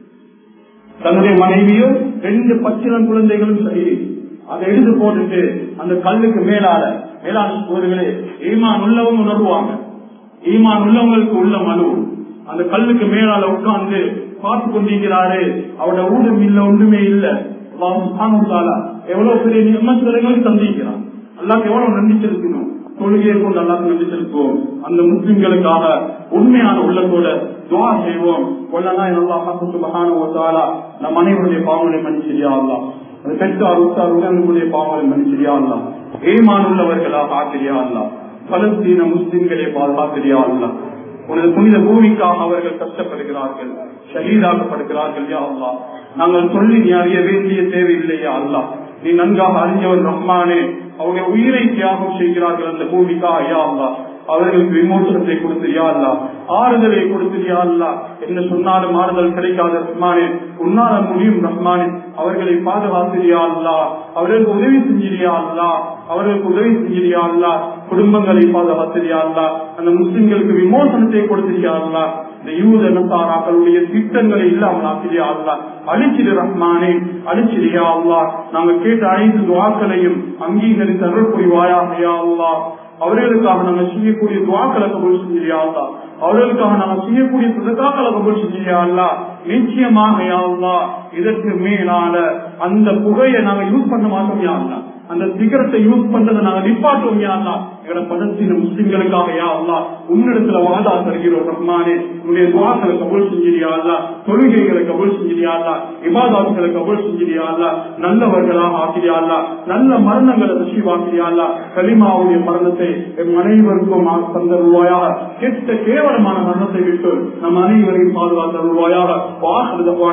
தன்னுடைய மனைவியும் ரெண்டு பச்சிளம் குழந்தைகளும் சரி, அதை எடுத்து போட்டுட்டு அந்த கல்லுக்கு மேலால மேலாண் சோதர்களே ஈமான் உள்ளவங்க உணர்வாங்க. ஈமான் உள்ளவங்களுக்கு உள்ள மனு அந்த கல்லுக்கு மேலால உட்கார்ந்து பார்த்து கொண்டிருக்கிறாரு. அவரோட ஊடும் இல்ல, ஒன்றுமே இல்ல. எவ்வளவு பெரிய நியமங்களை சந்திக்கிறான். அல்லாஹ்க்கு எவ்வளவு நன்றி செலுத்தணும். தொழுகையை கொண்டு அல்லாஹ்க்கு நன்றி செலுத்துவோம். அந்த முஸ்லிம்களுக்காக உண்மையான உள்ளத்தோட துஆ செய்வோம். நம் அனைவருடைய பாவங்களை மன்னிச்சியா அல்லாஹ், அது பெற்றார் உற்றார் உடனுடைய பாவங்களை மன்னிச்சியா அல்லாஹ், ஈமான் உள்ளவர்களாக ஆக்கிரியா அல்லாஹ், பலஸ்தீன முஸ்லிம்களை பாதுகாக்கிறியா அல்லாஹ். உனது புனித பூமிக்காக அவர்கள் கஷ்டப்படுகிறார்கள், ஷஹீதாக்கப்படுகிறார்கள். யா அல்லாஹ், நாங்கள் சொல்லி நீ அறிய வேண்டிய தேவையில்லையா அல்லாஹ், நீ நன்காக அறிஞ்சவன் ரஹ்மானே. அவருடைய உயிரை தியாகம் செய்கிறார்கள் அந்த பூமிக்காக. யா அல்லாஹ், அவர்களுக்கு விமோசனத்தை கொடுத்தியா அல்லாஹ், ஆறுதலை கொடுத்தியா அல்லாஹ். என்ன சொன்னாலும் ஆறுதல் கிடைக்காத ரஹ்மானே, உன்னால முடியும் ரஹ்மானே. அவர்களை பாதுகாத்திரியா அல்லாஹ், அவர்களுக்கு உதவி செஞ்சிரியா அல்லாஹ், அவர்களுக்கு உதவி செஞ்சிரியா அல்லாஹ். குடும்பங்களை பாதுகாத்திரியா அல்லாஹ், அந்த முஸ்லிம்களுக்கு விமோசனத்தை கொடுத்திரியா அல்லாஹ். இந்த யூத நசாராக்களுடைய திட்டங்களை இல்லாமல் ஆக்கிறியா அல்லா, அழிச்சிடு ரஹ்மானே, அழிச்சிடியா அல்லா. நாங்க கேட்ட அனைத்து துஆக்களையும் அங்கீகரித்து அருள் புரிவாயாக யா அல்லாஹ். அவர்களுக்காக நாங்கள் செய்யக்கூடிய துஆக்களை கபூல் செஞ்சியா அல்லா, அவர்களுக்காக நாங்கள் செய்யக்கூடிய சதகாக்களை கபூல் செஞ்சியா அல்லா. நிச்சயமாக யா அல்லாஹ் இதற்கு மேலான அந்த புகையை நாங்க யூஸ் பண்ண மாட்டோம் யா அல்லா, அந்த சிகரத்தை யூஸ் பண்றதை நாங்க நிப்பாட்டோம் யா அல்லா. எங்களை பதத்தின முஸ்லிம்களுக்காக யா அல்லாஹ் உன்னிடத்துல வாதா தருகிறோம் ரஹ்மானே. உன்னுடைய துஆக்களை கபூல் செஞ்சியா அல்லா, தொழுகைகளை கபூல் செஞ்சியா அல்லா, இபாதத்துகளை கபூல் செஞ்சியா அல்லா, நல்லவர்களாக ஆக்கிறியா அல்லா, நல்ல மரணங்களை நசீவாக்கிறியா அல்லா. கலிமாவுடைய மரணத்தை எம் அனைவருக்கும் தந்தருவாயாக, கெட்ட கேவலமான மரணத்தை விட்டு நம் அனைவரையும் பாதுகாத்தருவாயாக.